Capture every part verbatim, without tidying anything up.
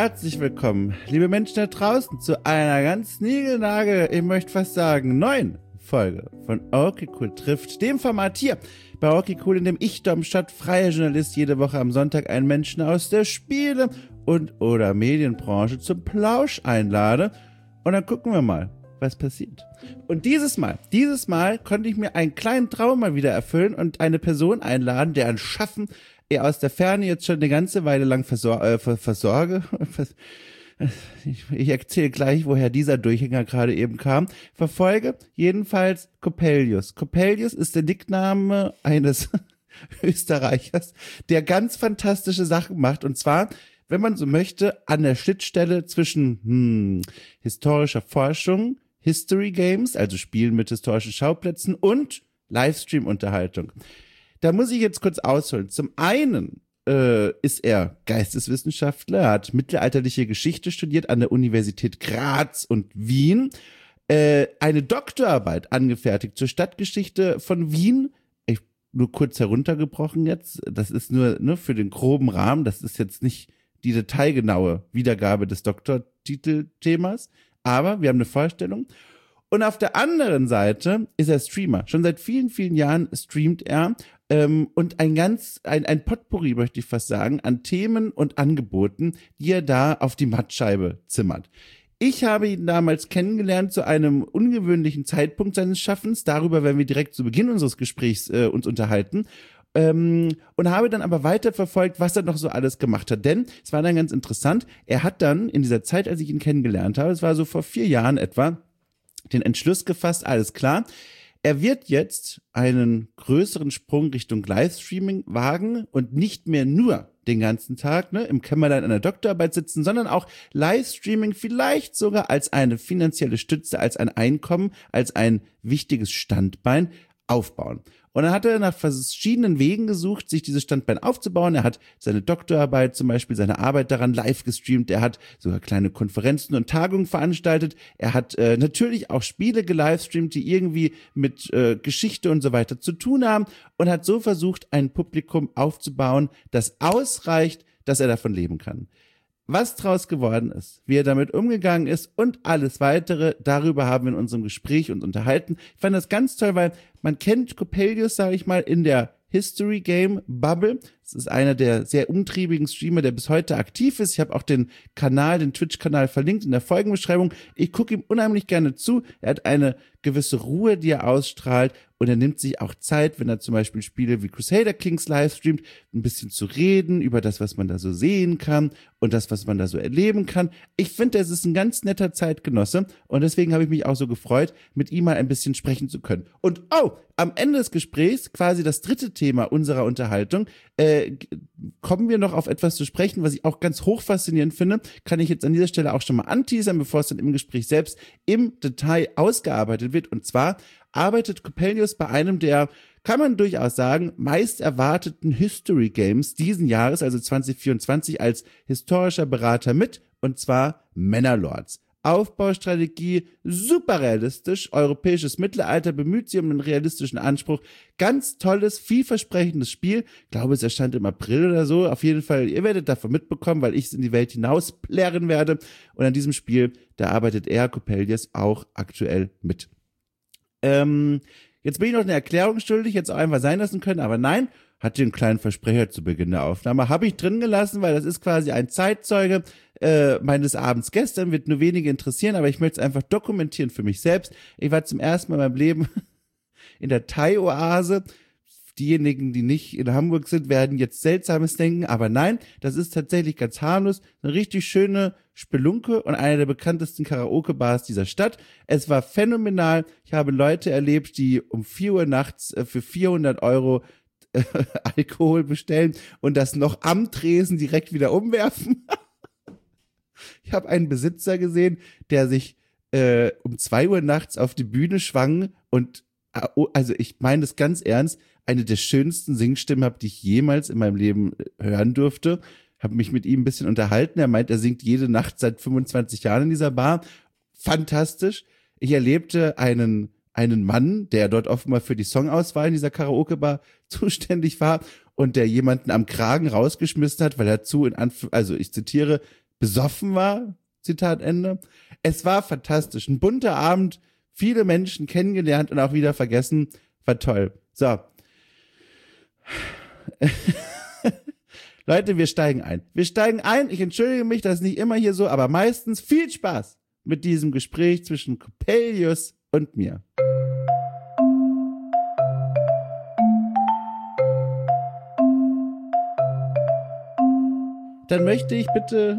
Herzlich willkommen, liebe Menschen da draußen, zu einer ganz niegelnagel, ich möchte fast sagen, neuen Folge von Okay Cool trifft, dem Format hier bei Okay Cool, in dem ich, Dom Stadt, freier Journalist, jede Woche am Sonntag einen Menschen aus der Spiele- und oder Medienbranche zum Plausch einlade. Und dann gucken wir mal, was passiert. Und dieses Mal, dieses Mal konnte ich mir einen kleinen Traum mal wieder erfüllen und eine Person einladen, deren Schaffen er aus der Ferne jetzt schon eine ganze Weile lang versor- äh, versorge. Ich, ich erzähle gleich, woher dieser Durchhänger gerade eben kam. Verfolge jedenfalls Coppelius. Coppelius ist der Nickname eines Österreichers, der ganz fantastische Sachen macht. Und zwar, wenn man so möchte, an der Schnittstelle zwischen hm, historischer Forschung, History Games, also Spielen mit historischen Schauplätzen, und Livestream-Unterhaltung. Da muss ich jetzt kurz ausholen. Zum einen äh, ist er Geisteswissenschaftler, er hat mittelalterliche Geschichte studiert an der Universität Graz und Wien, äh, eine Doktorarbeit angefertigt zur Stadtgeschichte von Wien. Ich, nur kurz heruntergebrochen jetzt, das ist nur ne, für den groben Rahmen, das ist jetzt nicht die detailgenaue Wiedergabe des Doktortitelthemas, aber wir haben eine Vorstellung. Und auf der anderen Seite ist er Streamer. Schon seit vielen, vielen Jahren streamt er ähm, und ein ganz, ein, ein Potpourri, möchte ich fast sagen, an Themen und Angeboten, die er da auf die Mattscheibe zimmert. Ich habe ihn damals kennengelernt zu einem ungewöhnlichen Zeitpunkt seines Schaffens. Darüber werden wir direkt zu Beginn unseres Gesprächs äh, uns unterhalten. Ähm, und habe dann aber weiter verfolgt, was er noch so alles gemacht hat. Denn es war dann ganz interessant, er hat dann in dieser Zeit, als ich ihn kennengelernt habe, es war so vor vier Jahren etwa, den Entschluss gefasst, alles klar, er wird jetzt einen größeren Sprung Richtung Livestreaming wagen und nicht mehr nur den ganzen Tag ne, im Kämmerlein einer Doktorarbeit sitzen, sondern auch Livestreaming vielleicht sogar als eine finanzielle Stütze, als ein Einkommen, als ein wichtiges Standbein aufbauen. Und dann hat er nach verschiedenen Wegen gesucht, sich dieses Standbein aufzubauen. Er hat seine Doktorarbeit, zum Beispiel seine Arbeit daran live gestreamt. Er hat sogar kleine Konferenzen und Tagungen veranstaltet. Er hat äh, natürlich auch Spiele gelivestreamt, die irgendwie mit äh, Geschichte und so weiter zu tun haben und hat so versucht, ein Publikum aufzubauen, das ausreicht, dass er davon leben kann. Was draus geworden ist, wie er damit umgegangen ist und alles weitere, darüber haben wir in unserem Gespräch uns unterhalten. Ich fand das ganz toll, weil man kennt Coppelius, sage ich mal, in der History Game Bubble. Es ist einer der sehr umtriebigen Streamer, der bis heute aktiv ist. Ich habe auch den Kanal, den Twitch-Kanal verlinkt in der Folgenbeschreibung. Ich gucke ihm unheimlich gerne zu. Er hat eine gewisse Ruhe, die er ausstrahlt, und er nimmt sich auch Zeit, wenn er zum Beispiel Spiele wie Crusader Kings livestreamt, ein bisschen zu reden über das, was man da so sehen kann und das, was man da so erleben kann. Ich finde, es ist ein ganz netter Zeitgenosse und deswegen habe ich mich auch so gefreut, mit ihm mal ein bisschen sprechen zu können. Und oh, am Ende des Gesprächs, quasi das dritte Thema unserer Unterhaltung, äh, kommen wir noch auf etwas zu sprechen, was ich auch ganz hoch faszinierend finde, kann ich jetzt an dieser Stelle auch schon mal anteasern, bevor es dann im Gespräch selbst im Detail ausgearbeitet wird. Und zwar arbeitet Coppelius bei einem der, kann man durchaus sagen, meist erwarteten History Games diesen Jahres, also zwanzig vierundzwanzig, als historischer Berater mit, und zwar Manor-Lords. Aufbaustrategie, super realistisch, europäisches Mittelalter, bemüht sich um einen realistischen Anspruch, ganz tolles, vielversprechendes Spiel, ich glaube, es erscheint im April oder so, auf jeden Fall, ihr werdet davon mitbekommen, weil ich es in die Welt hinaus plärren werde, und an diesem Spiel, da arbeitet er, Coppelius, auch aktuell mit. Ähm, jetzt bin ich noch eine Erklärung schuldig, jetzt auch einfach sein lassen können, aber nein, hatte einen kleinen Versprecher zu Beginn der Aufnahme, habe ich drin gelassen, weil das ist quasi ein Zeitzeuge äh, meines Abends gestern, wird nur wenige interessieren, aber ich möchte es einfach dokumentieren für mich selbst. Ich war zum ersten Mal in meinem Leben in der Thai-Oase. Diejenigen, die nicht in Hamburg sind, werden jetzt Seltsames denken, aber nein, das ist tatsächlich ganz harmlos, eine richtig schöne Spelunke und eine der bekanntesten Karaoke-Bars dieser Stadt. Es war phänomenal, ich habe Leute erlebt, die um vier Uhr nachts äh, für vierhundert Euro äh, Alkohol bestellen und das noch am Tresen direkt wieder umwerfen. Ich habe einen Besitzer gesehen, der sich äh, um zwei Uhr nachts auf die Bühne schwang und, also ich meine das ganz ernst, eine der schönsten Singstimmen habe, die ich jemals in meinem Leben hören durfte. Habe mich mit ihm ein bisschen unterhalten. Er meint, er singt jede Nacht seit fünfundzwanzig Jahren in dieser Bar. Fantastisch. Ich erlebte einen einen Mann, der dort offenbar für die Songauswahl in dieser Karaoke-Bar zuständig war und der jemanden am Kragen rausgeschmissen hat, weil er zu, in Anf- also ich zitiere, besoffen war, Zitat Ende. Es war fantastisch, ein bunter Abend, viele Menschen kennengelernt und auch wieder vergessen, war toll. So. Leute, wir steigen ein. Wir steigen ein, ich entschuldige mich, das ist nicht immer hier so, aber meistens viel Spaß mit diesem Gespräch zwischen Coppelius und mir. Dann möchte ich bitte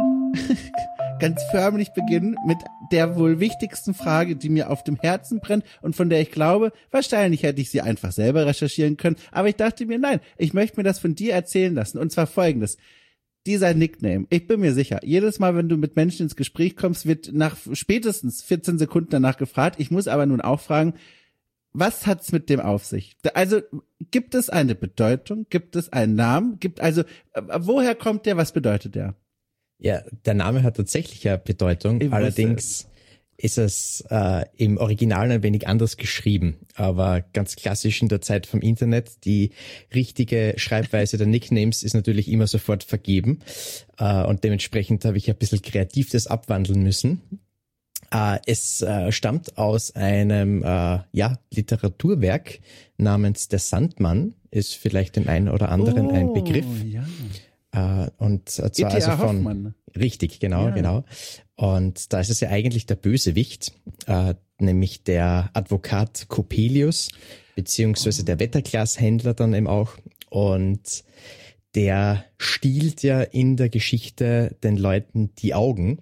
ganz förmlich beginnen mit der wohl wichtigsten Frage, die mir auf dem Herzen brennt und von der ich glaube, wahrscheinlich hätte ich sie einfach selber recherchieren können, aber ich dachte mir, nein, ich möchte mir das von dir erzählen lassen, und zwar folgendes. Dieser Nickname, ich bin mir sicher, jedes Mal, wenn du mit Menschen ins Gespräch kommst, wird nach spätestens vierzehn Sekunden danach gefragt. Ich muss aber nun auch fragen, was hat's mit dem auf sich? Also, gibt es eine Bedeutung? Gibt es einen Namen? Gibt also, woher kommt der? Was bedeutet der? Ja, der Name hat tatsächlich eine Bedeutung. Allerdings ist es äh, im Original ein wenig anders geschrieben. Aber ganz klassisch in der Zeit vom Internet, die richtige Schreibweise der Nicknames ist natürlich immer sofort vergeben. Äh, und dementsprechend habe ich ein bisschen kreativ das abwandeln müssen. Uh, es uh, stammt aus einem uh, ja, Literaturwerk namens Der Sandmann, ist vielleicht dem einen oder anderen oh, ein Begriff. Ja. Uh, und zwar E T A also von Hoffmann. Richtig, genau, ja. genau. Und da ist es ja eigentlich der Bösewicht, uh, nämlich der Advokat Coppelius, beziehungsweise oh. der Wetterglashändler dann eben auch. Und der stiehlt ja in der Geschichte den Leuten die Augen.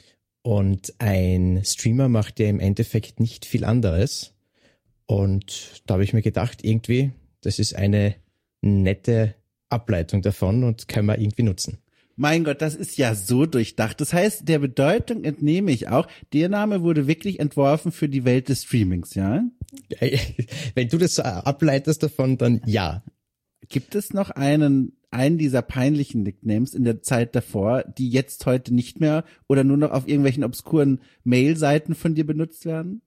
Und ein Streamer macht ja im Endeffekt nicht viel anderes. Und da habe ich mir gedacht, irgendwie, das ist eine nette Ableitung davon und können wir irgendwie nutzen. Mein Gott, das ist ja so durchdacht. Das heißt, der Bedeutung entnehme ich auch, der Name wurde wirklich entworfen für die Welt des Streamings, ja? Wenn du das so ableitest davon, dann ja. Gibt es noch einen einen dieser peinlichen Nicknames in der Zeit davor, die jetzt heute nicht mehr oder nur noch auf irgendwelchen obskuren Mail-Seiten von dir benutzt werden?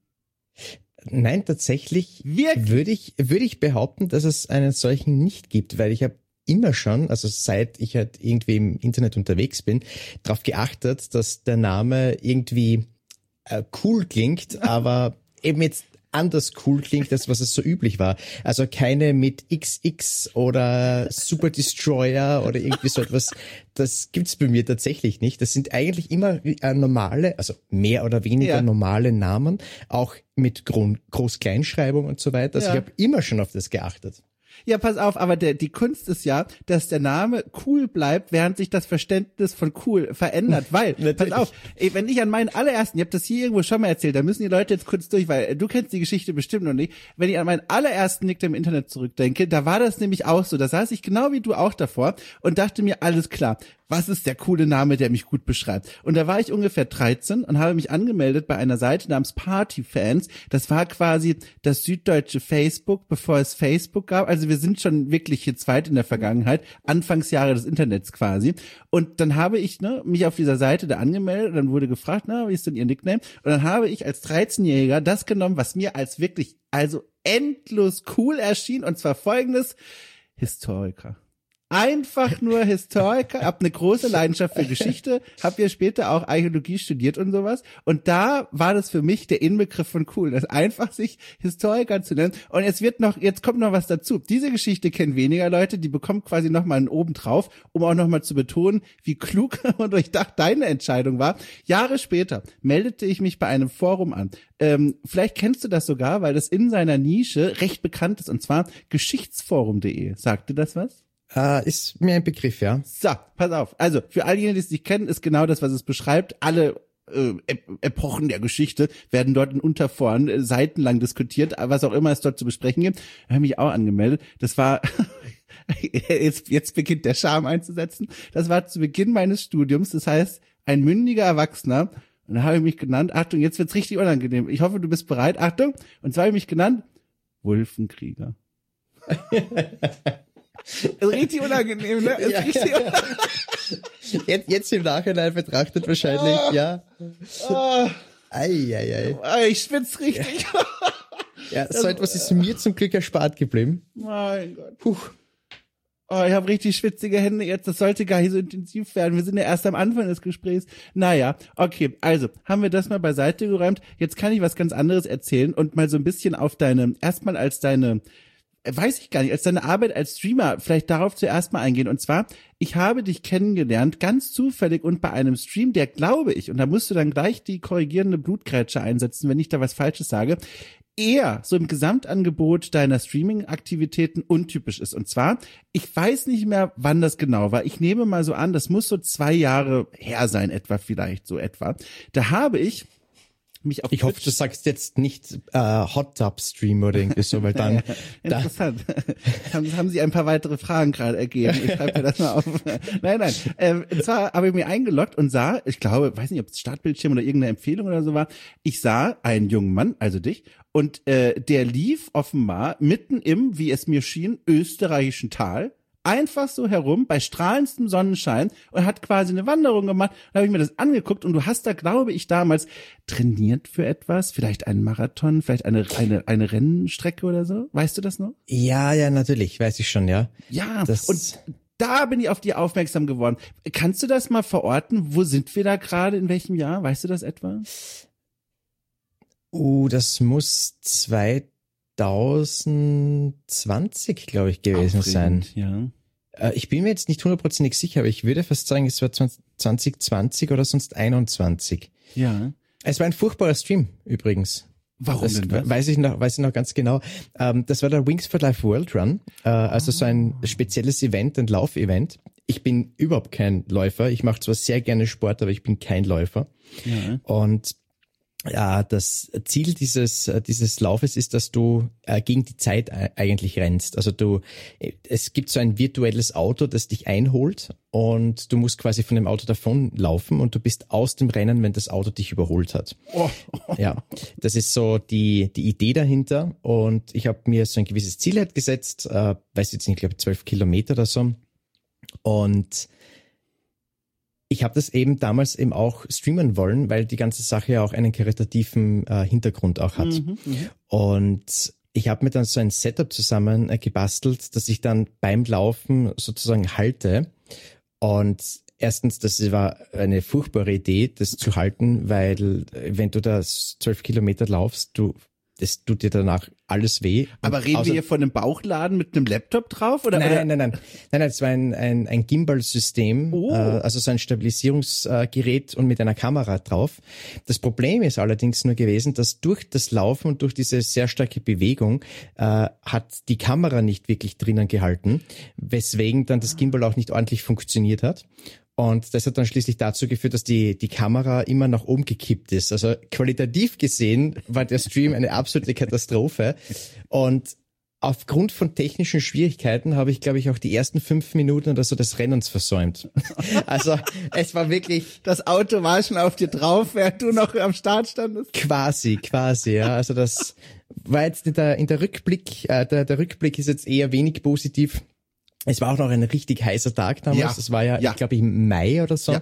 Nein, tatsächlich Wirklich? würde ich würde ich behaupten, dass es einen solchen nicht gibt, weil ich habe immer schon, also seit ich halt irgendwie im Internet unterwegs bin, darauf geachtet, dass der Name irgendwie äh, cool klingt, aber eben jetzt anders cool klingt, als was es so üblich war. Also keine mit X X oder Super Destroyer oder irgendwie so etwas. Das gibt's bei mir tatsächlich nicht. Das sind eigentlich immer äh, normale, also mehr oder weniger ja. normale Namen, auch mit Gro- Groß-Kleinschreibung und so weiter. Also ja. ich habe immer schon auf das geachtet. Ja, pass auf, aber der, die Kunst ist ja, dass der Name cool bleibt, während sich das Verständnis von cool verändert, weil, pass auf, ey, wenn ich an meinen allerersten, ich habe das hier irgendwo schon mal erzählt, da müssen die Leute jetzt kurz durch, weil du kennst die Geschichte bestimmt noch nicht, wenn ich an meinen allerersten Nickname im Internet zurückdenke, da war das nämlich auch so, da saß ich genau wie du auch davor und dachte mir, alles klar, was ist der coole Name, der mich gut beschreibt? Und da war ich ungefähr dreizehn und habe mich angemeldet bei einer Seite namens Partyfans. Das war quasi das süddeutsche Facebook, bevor es Facebook gab. Also wir sind schon wirklich jetzt weit in der Vergangenheit, Anfangsjahre des Internets quasi. Und dann habe ich ne, mich auf dieser Seite da angemeldet und dann wurde gefragt, na, wie ist denn Ihr Nickname? Und dann habe ich als dreizehnjähriger das genommen, was mir als wirklich, also endlos cool erschien, und zwar folgendes: Historiker. Einfach nur Historiker, hab eine große Leidenschaft für Geschichte, hab ja später auch Archäologie studiert und sowas. Und da war das für mich der Inbegriff von cool, das einfach sich Historiker zu nennen. Und jetzt wird noch, jetzt kommt noch was dazu. Diese Geschichte kennen weniger Leute, die bekommt quasi nochmal einen oben drauf, um auch nochmal zu betonen, wie klug und durchdacht deine Entscheidung war. Jahre später meldete ich mich bei einem Forum an. Ähm, vielleicht kennst du das sogar, weil das in seiner Nische recht bekannt ist, und zwar geschichtsforum punkt de. Sagt dir das was? Uh, ist mir ein Begriff, ja. So, pass auf. Also, für all diejenigen, die es nicht kennen, ist genau das, was es beschreibt. Alle äh, Epochen der Geschichte werden dort in Unterforen äh, seitenlang diskutiert, was auch immer es dort zu besprechen gibt. Da habe ich mich auch angemeldet. Das war, jetzt, jetzt beginnt der Charme einzusetzen. Das war zu Beginn meines Studiums. Das heißt, ein mündiger Erwachsener. Und da habe ich mich genannt, Achtung, jetzt wird's richtig unangenehm. Ich hoffe, du bist bereit. Achtung. Und zwar habe ich mich genannt Wulfenkrieger. Ist richtig unangenehm, ne? Ist ja, richtig ja. Jetzt, jetzt im Nachhinein betrachtet wahrscheinlich, ah, ja. Ah, ei, ei, ei. Ich schwitze richtig. Ja, so etwas ist mir zum Glück erspart geblieben. Mein Gott. Puh. Oh, ich habe richtig schwitzige Hände jetzt. Das sollte gar nicht so intensiv werden. Wir sind ja erst am Anfang des Gesprächs. Naja, okay. Also, haben wir das mal beiseite geräumt. Jetzt kann ich was ganz anderes erzählen und mal so ein bisschen auf deine, erstmal als deine, weiß ich gar nicht, als deine Arbeit als Streamer vielleicht darauf zuerst mal eingehen. Und zwar, ich habe dich kennengelernt, ganz zufällig und bei einem Stream, der, glaube ich, und da musst du dann gleich die korrigierende Blutgrätsche einsetzen, wenn ich da was Falsches sage, eher so im Gesamtangebot deiner Streaming-Aktivitäten untypisch ist. Und zwar, ich weiß nicht mehr, wann das genau war. Ich nehme mal so an, das muss so zwei Jahre her sein, etwa vielleicht, so etwa. Da habe ich mich auf Ich hoffe, du sagst jetzt nicht äh, Hot Tub Stream oder irgendwie so, weil dann... Interessant. haben, haben Sie ein paar weitere Fragen gerade ergeben? Ich schreibe mir das mal auf. Nein, nein. Ähm, und zwar habe ich mir eingeloggt und sah, ich glaube, weiß nicht, ob es Startbildschirm oder irgendeine Empfehlung oder so war, ich sah einen jungen Mann, also dich, und äh, der lief offenbar mitten im, wie es mir schien, österreichischen Tal, einfach so herum bei strahlendem Sonnenschein und hat quasi eine Wanderung gemacht. Da habe ich mir das angeguckt und du hast da, glaube ich, damals trainiert für etwas, vielleicht einen Marathon, vielleicht eine eine eine Rennstrecke oder so. Weißt du das noch? Ja, ja, natürlich, weiß ich schon, ja. Ja, das und da bin ich auf die aufmerksam geworden. Kannst du das mal verorten? Wo sind wir da gerade? In welchem Jahr? Weißt du das etwa? Uh, das muss zweitausendzwanzig, glaube ich, gewesen sein. Ja. Äh, ich bin mir jetzt nicht hundertprozentig sicher, aber ich würde fast sagen, es war zwanzig zwanzig oder sonst einundzwanzig. Ja. Es war ein furchtbarer Stream übrigens. Warum das denn das? Weiß ich noch, weiß ich noch ganz genau. Ähm, das war der Wings for Life World Run, äh, also so ein spezielles Event, ein Laufevent. Ich bin überhaupt kein Läufer. Ich mache zwar sehr gerne Sport, aber ich bin kein Läufer. Ja. Und ja, das Ziel dieses dieses Laufes ist, dass du äh, gegen die Zeit eigentlich rennst. Also du, es gibt so ein virtuelles Auto, das dich einholt und du musst quasi von dem Auto davonlaufen und du bist aus dem Rennen, wenn das Auto dich überholt hat. Oh. Ja, das ist so die die Idee dahinter und ich habe mir so ein gewisses Ziel halt gesetzt, äh, weiß jetzt nicht, ich glaube zwölf Kilometer oder so und ich habe das eben damals eben auch streamen wollen, weil die ganze Sache ja auch einen karitativen äh, Hintergrund auch hat. Mhm, und ich habe mir dann so ein Setup zusammen äh, gebastelt, dass ich dann beim Laufen sozusagen halte. Und erstens, das war eine furchtbare Idee, das zu halten, weil äh, wenn du das zwölf Kilometer laufst, du das tut dir danach alles weh. Aber reden wir hier von einem Bauchladen mit einem Laptop drauf? Oder, nein, oder? nein, nein, nein. Nein, nein, es war ein, ein, ein Gimbal-System, oh. äh, also so ein Stabilisierungsgerät und mit einer Kamera drauf. Das Problem ist allerdings nur gewesen, dass durch das Laufen und durch diese sehr starke Bewegung äh, hat die Kamera nicht wirklich drinnen gehalten, weswegen dann das Gimbal auch nicht ordentlich funktioniert hat. Und das hat dann schließlich dazu geführt, dass die die Kamera immer nach oben gekippt ist. Also qualitativ gesehen war der Stream eine absolute Katastrophe. Und aufgrund von technischen Schwierigkeiten habe ich, glaube ich, auch die ersten fünf Minuten oder so des Rennens versäumt. Also es war wirklich... Das Auto war schon auf dir drauf, während du noch am Start standest? Quasi, quasi, ja. Also das war jetzt in der, in der Rückblick, äh, der, der Rückblick ist jetzt eher wenig positiv. Es war auch noch ein richtig heißer Tag damals. Ja. Das war ja, ja. ich glaube, im Mai oder so. Ja,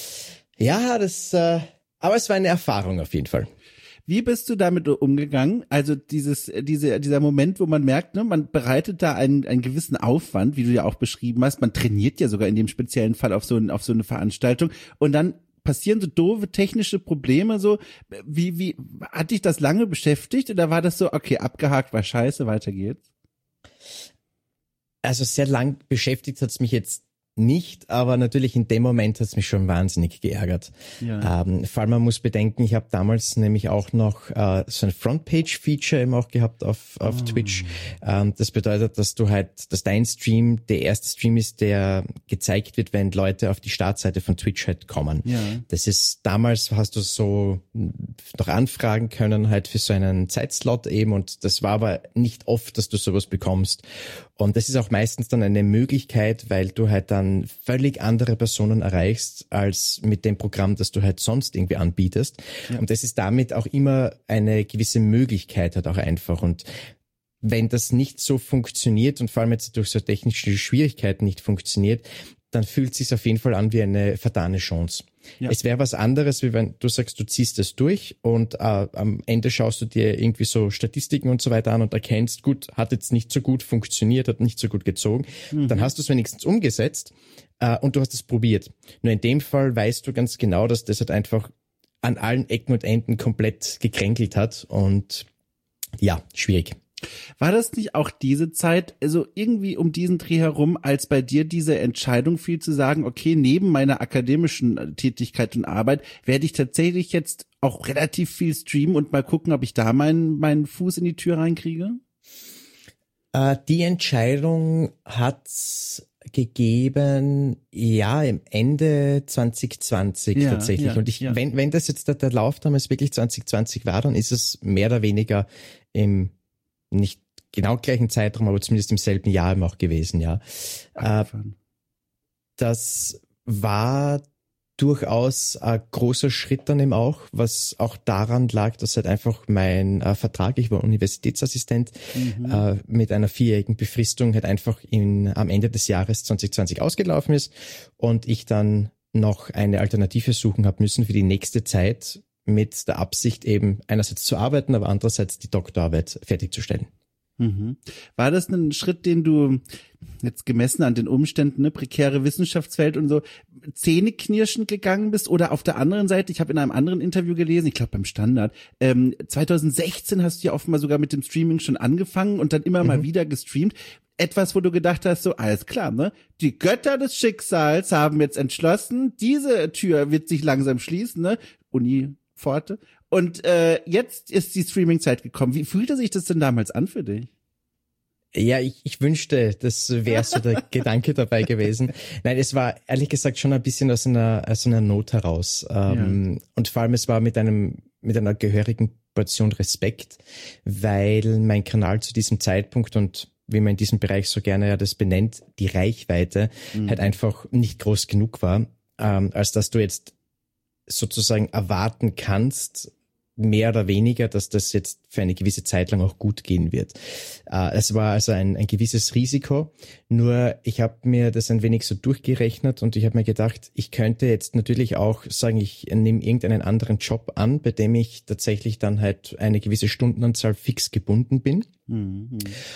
ja das, äh, aber es war eine Erfahrung auf jeden Fall. Wie bist du damit umgegangen? Also dieses, diese, dieser Moment, wo man merkt, ne, man bereitet da einen, einen gewissen Aufwand, wie du ja auch beschrieben hast. Man trainiert ja sogar in dem speziellen Fall auf so, ein, auf so eine Veranstaltung und dann passieren so doofe technische Probleme. So, wie, wie, hat dich das lange beschäftigt oder war das so, okay, abgehakt, war scheiße, weiter geht's? Also sehr lang beschäftigt hat's mich jetzt nicht, aber natürlich in dem Moment hat's mich schon wahnsinnig geärgert. Ja. Ähm, vor allem man muss bedenken, ich habe damals nämlich auch noch äh, so ein Frontpage-Feature eben auch gehabt auf auf oh. Twitch. Ähm, das bedeutet, dass du halt, dass dein Stream der erste Stream ist, der gezeigt wird, wenn Leute auf die Startseite von Twitch halt kommen. Ja. Das ist, damals hast du so noch anfragen können halt für so einen Zeitslot eben und das war aber nicht oft, dass du sowas bekommst. Und das ist auch meistens dann eine Möglichkeit, weil du halt dann völlig andere Personen erreichst, als mit dem Programm, das du halt sonst irgendwie anbietest. Ja. Und das ist damit auch immer eine gewisse Möglichkeit halt auch einfach. Und wenn das nicht so funktioniert und vor allem jetzt durch so technische Schwierigkeiten nicht funktioniert, dann fühlt es sich auf jeden Fall an wie eine vertane Chance. Ja. Es wäre was anderes, wie wenn du sagst, du ziehst es durch und äh, am Ende schaust du dir irgendwie so Statistiken und so weiter an und erkennst, gut, hat jetzt nicht so gut funktioniert, hat nicht so gut gezogen. Mhm. Dann hast du es wenigstens umgesetzt äh, und du hast es probiert. Nur in dem Fall weißt du ganz genau, dass das halt einfach an allen Ecken und Enden komplett gekränkelt hat und ja, schwierig. War das nicht auch diese Zeit, also irgendwie um diesen Dreh herum, als bei dir diese Entscheidung fiel zu sagen, okay, neben meiner akademischen Tätigkeit und Arbeit werde ich tatsächlich jetzt auch relativ viel streamen und mal gucken, ob ich da meinen meinen Fuß in die Tür reinkriege? Äh, die Entscheidung hat's gegeben, ja, im Ende zwanzig zwanzig ja, tatsächlich. Ja, und ich, ja. wenn wenn das jetzt der, der Lauf damals wirklich zwanzig zwanzig war, dann ist es mehr oder weniger im nicht genau gleichen Zeitraum, aber zumindest im selben Jahr auch gewesen, ja. Äh, das war durchaus ein großer Schritt dann eben auch, was auch daran lag, dass halt einfach mein äh, Vertrag, ich war Universitätsassistent, mhm. äh, mit einer vierjährigen Befristung halt einfach in, am Ende des Jahres zwanzig zwanzig ausgelaufen ist und ich dann noch eine Alternative suchen habe müssen für die nächste Zeit, mit der Absicht eben einerseits zu arbeiten, aber andererseits die Doktorarbeit fertigzustellen. Mhm. War das ein Schritt, den du jetzt gemessen an den Umständen, ne, prekäre Wissenschaftswelt und so, zähneknirschend gegangen bist? Oder auf der anderen Seite, ich habe in einem anderen Interview gelesen, ich glaube beim Standard, ähm, zwanzig sechzehn hast du ja offenbar sogar mit dem Streaming schon angefangen und dann immer mhm. mal wieder gestreamt. Etwas, wo du gedacht hast, so, alles klar, ne? Die Götter des Schicksals haben jetzt entschlossen, diese Tür wird sich langsam schließen, ne? Uni Pforte. Und äh, jetzt ist die Streaming-Zeit gekommen. Wie fühlte sich das denn damals an für dich? Ja, ich, ich wünschte, das wäre so der Gedanke dabei gewesen. Nein, es war ehrlich gesagt schon ein bisschen aus einer, aus einer Not heraus. Ähm, ja. Und vor allem, es war mit einem, mit einer gehörigen Portion Respekt, weil mein Kanal zu diesem Zeitpunkt und wie man in diesem Bereich so gerne ja das benennt, die Reichweite mhm. halt einfach nicht groß genug war, ähm, als dass du jetzt sozusagen erwarten kannst, mehr oder weniger, dass das jetzt für eine gewisse Zeit lang auch gut gehen wird. Äh, es war also ein, ein gewisses Risiko, nur ich habe mir das ein wenig so durchgerechnet und ich habe mir gedacht, ich könnte jetzt natürlich auch sagen, ich nehme irgendeinen anderen Job an, bei dem ich tatsächlich dann halt eine gewisse Stundenanzahl fix gebunden bin. Mhm.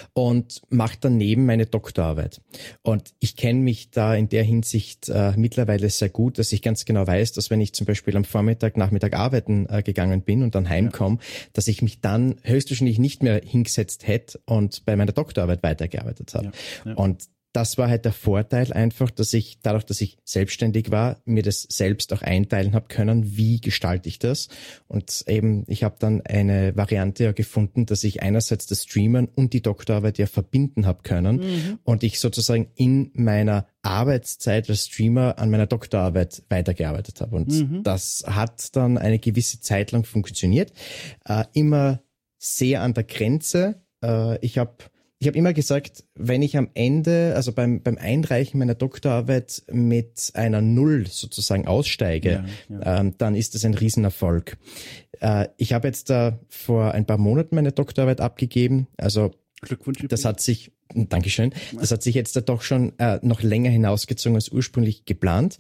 Und mache daneben meine Doktorarbeit. Und ich kenne mich da in der Hinsicht äh, mittlerweile sehr gut, dass ich ganz genau weiß, dass wenn ich zum Beispiel am Vormittag, Nachmittag arbeiten äh, gegangen bin und dann heimkomme, ja. dass ich mich dann höchstwahrscheinlich nicht mehr hingesetzt hätte und bei meiner Doktorarbeit weitergearbeitet habe. Ja. Ja. Und das war halt der Vorteil einfach, dass ich, dadurch, dass ich selbstständig war, mir das selbst auch einteilen habe können, wie gestalte ich das. Und eben, ich habe dann eine Variante ja gefunden, dass ich einerseits das Streamen und die Doktorarbeit ja verbinden habe können mhm. und ich sozusagen in meiner Arbeitszeit als Streamer an meiner Doktorarbeit weitergearbeitet habe. Und mhm. das hat dann eine gewisse Zeit lang funktioniert. Äh, immer sehr an der Grenze. Äh, ich habe Ich habe immer gesagt, wenn ich am Ende, also beim beim Einreichen meiner Doktorarbeit mit einer Null sozusagen aussteige, ja, ja. Ähm, dann ist das ein Riesenerfolg. Äh, ich habe jetzt da vor ein paar Monaten meine Doktorarbeit abgegeben. Also Glückwunsch. Das hat sich, Dankeschön, das hat sich jetzt da doch schon äh, noch länger hinausgezogen als ursprünglich geplant.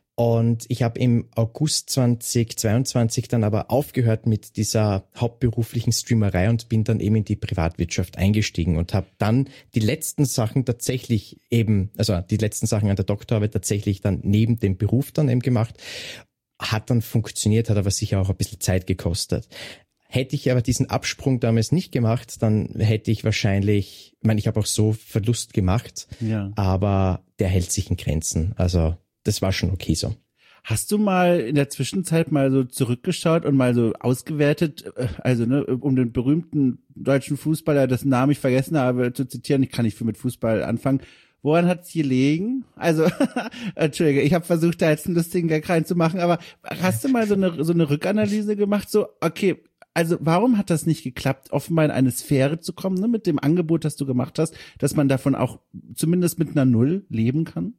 Und ich habe im August zweitausendzweiundzwanzig dann aber aufgehört mit dieser hauptberuflichen Streamerei und bin dann eben in die Privatwirtschaft eingestiegen und habe dann die letzten Sachen tatsächlich eben, also die letzten Sachen an der Doktorarbeit tatsächlich dann neben dem Beruf dann eben gemacht. Hat dann funktioniert, hat aber sicher auch ein bisschen Zeit gekostet. Hätte ich aber diesen Absprung damals nicht gemacht, dann hätte ich wahrscheinlich, ich meine, ich habe auch so Verlust gemacht, ja. aber der hält sich in Grenzen. Also das war schon okay so. Hast du mal in der Zwischenzeit mal so zurückgeschaut und mal so ausgewertet, also ne, um den berühmten deutschen Fußballer, dessen Namen ich vergessen habe, zu zitieren, ich kann nicht viel mit Fußball anfangen, woran hat es gelegen? Also, Entschuldige, ich habe versucht, da jetzt einen lustigen Gag reinzumachen, aber hast du mal so eine so eine Rückanalyse gemacht, so, okay, also warum hat das nicht geklappt, offenbar in eine Sphäre zu kommen, ne, mit dem Angebot, das du gemacht hast, dass man davon auch zumindest mit einer Null leben kann?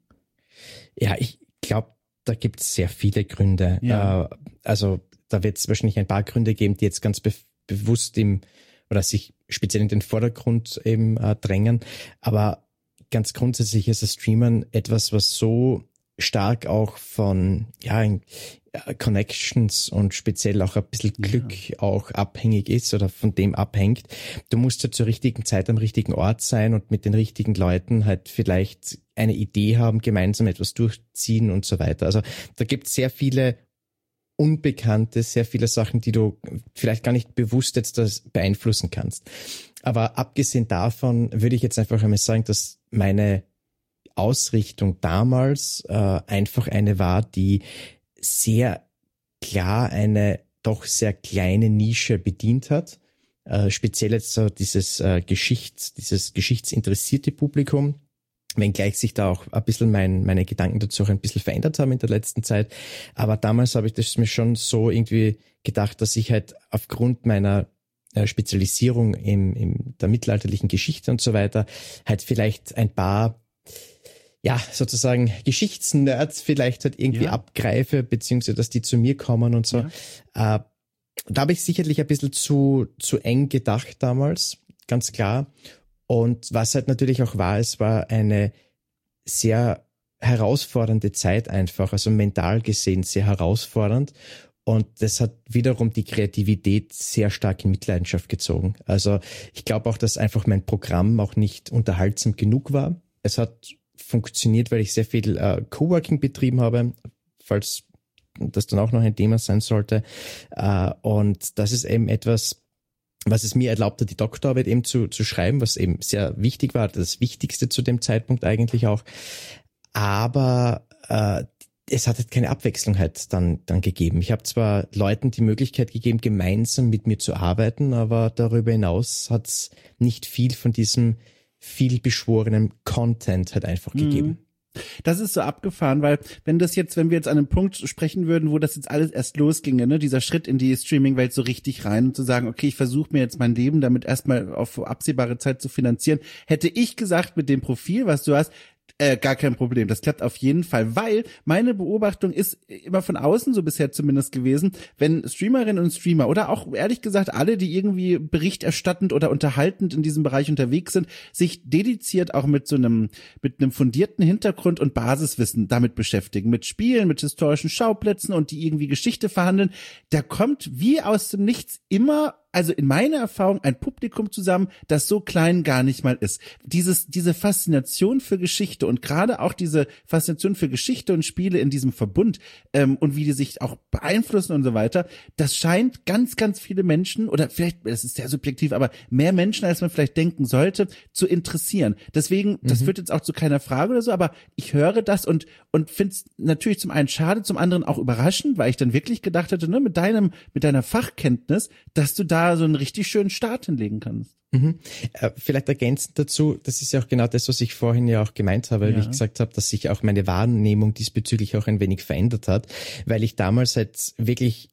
Ja, ich glaube, da gibt es sehr viele Gründe. Ja. Äh, also da wird es wahrscheinlich ein paar Gründe geben, die jetzt ganz be- bewusst im oder sich speziell in den Vordergrund eben äh, drängen. Aber ganz grundsätzlich ist das Streamern etwas, was so stark auch von ja Connections und speziell auch ein bisschen Glück ja. auch abhängig ist oder von dem abhängt. Du musst halt zur richtigen Zeit am richtigen Ort sein und mit den richtigen Leuten halt vielleicht eine Idee haben, gemeinsam etwas durchziehen und so weiter. Also da gibt es sehr viele Unbekannte, sehr viele Sachen, die du vielleicht gar nicht bewusst jetzt das beeinflussen kannst. Aber abgesehen davon würde ich jetzt einfach einmal sagen, dass meine Ausrichtung damals äh, einfach eine war, die sehr klar eine doch sehr kleine Nische bedient hat. Äh, speziell jetzt so dieses äh, Geschichts, dieses geschichtsinteressierte Publikum, wenngleich sich da auch ein bisschen mein, meine Gedanken dazu auch ein bisschen verändert haben in der letzten Zeit. Aber damals habe ich das mir schon so irgendwie gedacht, dass ich halt aufgrund meiner äh, Spezialisierung im, im der mittelalterlichen Geschichte und so weiter halt vielleicht ein paar ja, sozusagen Geschichtsnerds vielleicht halt irgendwie ja. abgreife, beziehungsweise dass die zu mir kommen und so. Ja. Äh, da habe ich sicherlich ein bisschen zu, zu eng gedacht damals, ganz klar. Und was halt natürlich auch war, es war eine sehr herausfordernde Zeit einfach, also mental gesehen sehr herausfordernd. Und das hat wiederum die Kreativität sehr stark in Mitleidenschaft gezogen. Also ich glaube auch, dass einfach mein Programm auch nicht unterhaltsam genug war. Es hat funktioniert, weil ich sehr viel äh, Coworking betrieben habe, falls das dann auch noch ein Thema sein sollte. Äh, und das ist eben etwas, was es mir erlaubt hat, die Doktorarbeit eben zu, zu schreiben, was eben sehr wichtig war, das Wichtigste zu dem Zeitpunkt eigentlich auch. Aber äh, es hat halt keine Abwechslung halt dann, dann gegeben. Ich habe zwar Leuten die Möglichkeit gegeben, gemeinsam mit mir zu arbeiten, aber darüber hinaus hat es nicht viel von diesem viel beschworenen Content halt einfach gegeben. Das ist so abgefahren, weil wenn das jetzt, wenn wir jetzt an einem Punkt sprechen würden, wo das jetzt alles erst losginge, ne, dieser Schritt in die Streaming-Welt so richtig rein und zu sagen, okay, ich versuche mir jetzt mein Leben damit erstmal auf absehbare Zeit zu finanzieren, hätte ich gesagt, mit dem Profil, was du hast, Äh, gar kein Problem. Das klappt auf jeden Fall, weil meine Beobachtung ist immer von außen so bisher zumindest gewesen, wenn Streamerinnen und Streamer oder auch ehrlich gesagt alle, die irgendwie berichterstattend oder unterhaltend in diesem Bereich unterwegs sind, sich dediziert auch mit so einem mit einem fundierten Hintergrund und Basiswissen damit beschäftigen, mit Spielen, mit historischen Schauplätzen und die irgendwie Geschichte verhandeln, da kommt wie aus dem Nichts immer, also in meiner Erfahrung, ein Publikum zusammen, das so klein gar nicht mal ist. Dieses, diese Faszination für Geschichte und gerade auch diese Faszination für Geschichte und Spiele in diesem Verbund ähm, und wie die sich auch beeinflussen und so weiter, das scheint ganz, ganz viele Menschen oder vielleicht, es ist sehr subjektiv, aber mehr Menschen, als man vielleicht denken sollte, zu interessieren. Deswegen, das mhm. führt jetzt auch zu keiner Frage oder so, aber ich höre das und und finde es natürlich zum einen schade, zum anderen auch überraschend, weil ich dann wirklich gedacht hätte, ne, mit deinem, mit deiner Fachkenntnis, dass du da so einen richtig schönen Start hinlegen kannst. Mhm. Äh, vielleicht ergänzend dazu, das ist ja auch genau das, was ich vorhin ja auch gemeint habe, ja. wie ich gesagt habe, dass sich auch meine Wahrnehmung diesbezüglich auch ein wenig verändert hat, weil ich damals halt wirklich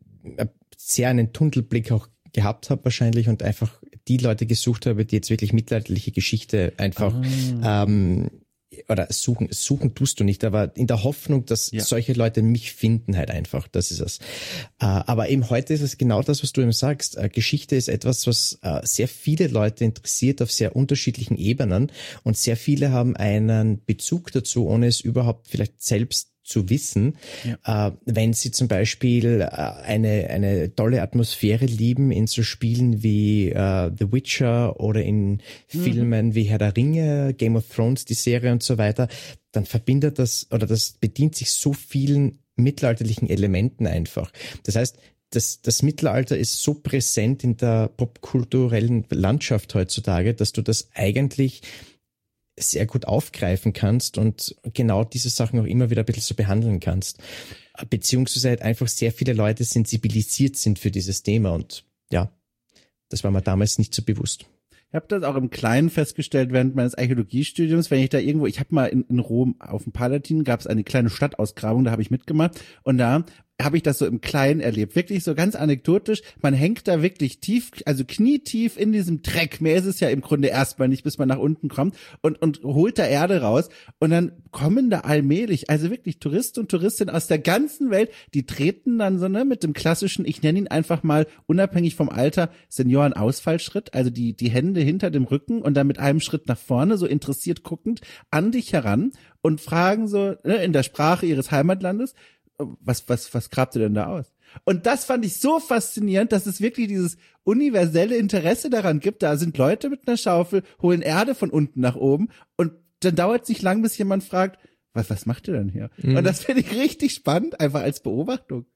sehr einen Tunnelblick auch gehabt habe wahrscheinlich und einfach die Leute gesucht habe, die jetzt wirklich mittelalterliche Geschichte einfach ah. ähm, oder suchen, suchen tust du nicht, aber in der Hoffnung, dass ja. solche Leute mich finden halt einfach, das ist es. Aber eben heute ist es genau das, was du eben sagst. Geschichte ist etwas, was sehr viele Leute interessiert auf sehr unterschiedlichen Ebenen und sehr viele haben einen Bezug dazu, ohne es überhaupt vielleicht selbst zu wissen, ja. äh, wenn sie zum Beispiel äh, eine eine tolle Atmosphäre lieben in so Spielen wie äh, The Witcher oder in mhm. Filmen wie Herr der Ringe, Game of Thrones, die Serie und so weiter, dann verbindet das oder das bedient sich so vielen mittelalterlichen Elementen einfach. Das heißt, das, das Mittelalter ist so präsent in der popkulturellen Landschaft heutzutage, dass du das eigentlich sehr gut aufgreifen kannst und genau diese Sachen auch immer wieder ein bisschen so behandeln kannst. Beziehungsweise halt einfach sehr viele Leute sensibilisiert sind für dieses Thema und ja, das war mir damals nicht so bewusst. Ich habe das auch im Kleinen festgestellt während meines Archäologiestudiums, wenn ich da irgendwo, ich habe mal in, in Rom auf dem Palatin, gab es eine kleine Stadtausgrabung, da habe ich mitgemacht und da habe ich das so im Kleinen erlebt. Wirklich so ganz anekdotisch. Man hängt da wirklich tief, also knietief in diesem Dreck. Mehr ist es ja im Grunde erstmal nicht, bis man nach unten kommt und, und holt da Erde raus. Und dann kommen da allmählich, also wirklich Touristen und Touristinnen aus der ganzen Welt, die treten dann so, ne, mit dem klassischen, ich nenne ihn einfach mal, unabhängig vom Alter, Senioren-Ausfallschritt, also die, die Hände hinter dem Rücken und dann mit einem Schritt nach vorne, so interessiert guckend, an dich heran und fragen so, ne, in der Sprache ihres Heimatlandes, was, was, was grabt ihr denn da aus? Und das fand ich so faszinierend, dass es wirklich dieses universelle Interesse daran gibt. Da sind Leute mit einer Schaufel, holen Erde von unten nach oben und dann dauert es nicht lang, bis jemand fragt, was, was macht ihr denn hier? Mhm. Und das finde ich richtig spannend, einfach als Beobachtung.